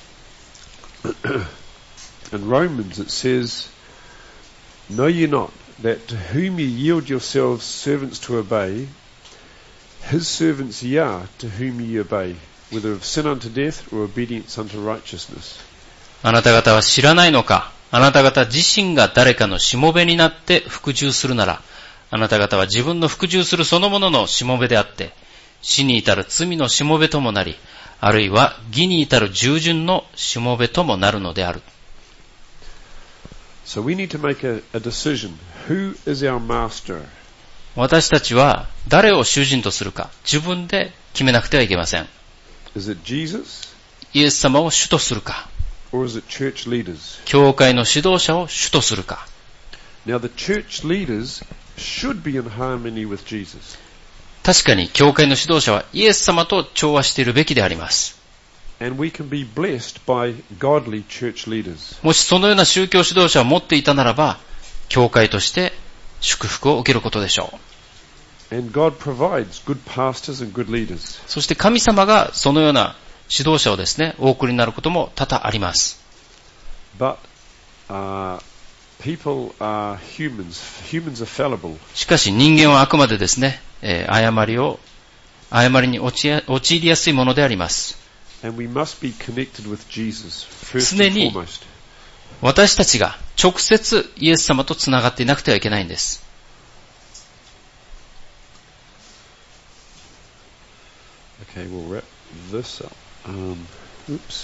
In Romans it says, Know ye not that to whom ye yield yourselves servants to obey, his servants ye are to whom ye obey, whether of sin unto death or obedience unto righteousness. あなた方は知らないのか。あなた方自身が誰かのしもべになって服従するなら、あなた方は自分の服従するそのもののしもべであって、死に至る罪のしもべともなり、あるいは義に至る従順のしもべともなるのである。 So we need to make a, a decision. Who is our master? 私たちは誰を主人とするか自分で決めなくてはいけません。 Is it Jesus? イエス様を主とするか、 Or is it church leaders? 教会の指導者を主とするか。 Now the church leaders should be in harmony with Jesus. 確かに教会の指導者はイエス様と調和しているべきであります。 And we can be blessed by godly church leaders. もしそのような宗教指導者を持っていたならば、教会として祝福を受けることでしょう。 And God provides good pastors and good leaders. そして神様がそのような指導者をですね、お送りになることも多々あります。 But, uh, people are humans. Humans are fallible. しかし人間はあくまでですね、えー、誤りを、誤りに陥りやすいものであります。 And we must be connected with Jesus, first and foremost. 私たちが直接イエス様とつながっていなくてはいけないんです。 Okay, we'll wrap this up. Um, oops.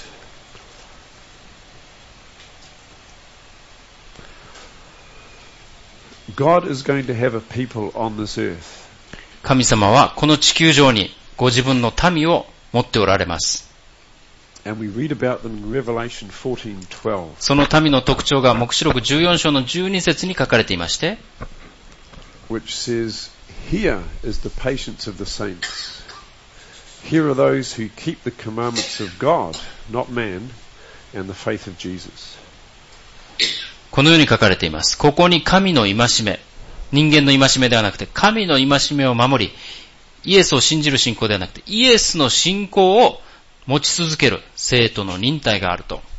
God is going to have a people on this earth. 神様はこの地球上にご自分の民を持っておられます。 And we read about them in Revelation fourteen twelve. その民の特徴が黙示録じゅうよん章のじゅうに節に書かれていまして、 which says, Here is the patience of the saints. Here are those who keep the commandments of God, not man, and the faith of Jesus. このように書かれています。ここに神の戒め、人間の戒めではなくて神の戒めを守り、イエスを信じる信仰ではなくてイエスの信仰を持ち続ける生徒の忍耐があると。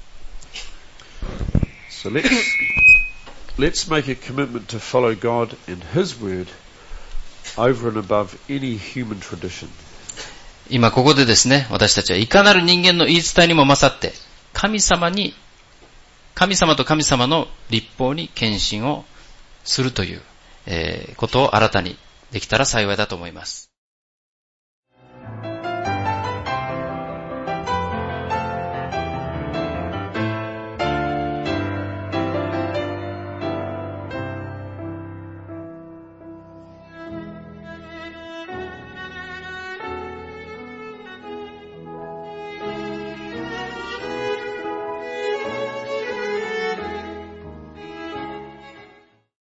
So let's, let's make a commitment to follow God and His word over and above any human tradition. 今ここでですね、私たちはいかなる人間の言い伝えにも勝って、神様に、神様と神様の律法に献身をするという、えー、ことを新たにできたら幸いだと思います。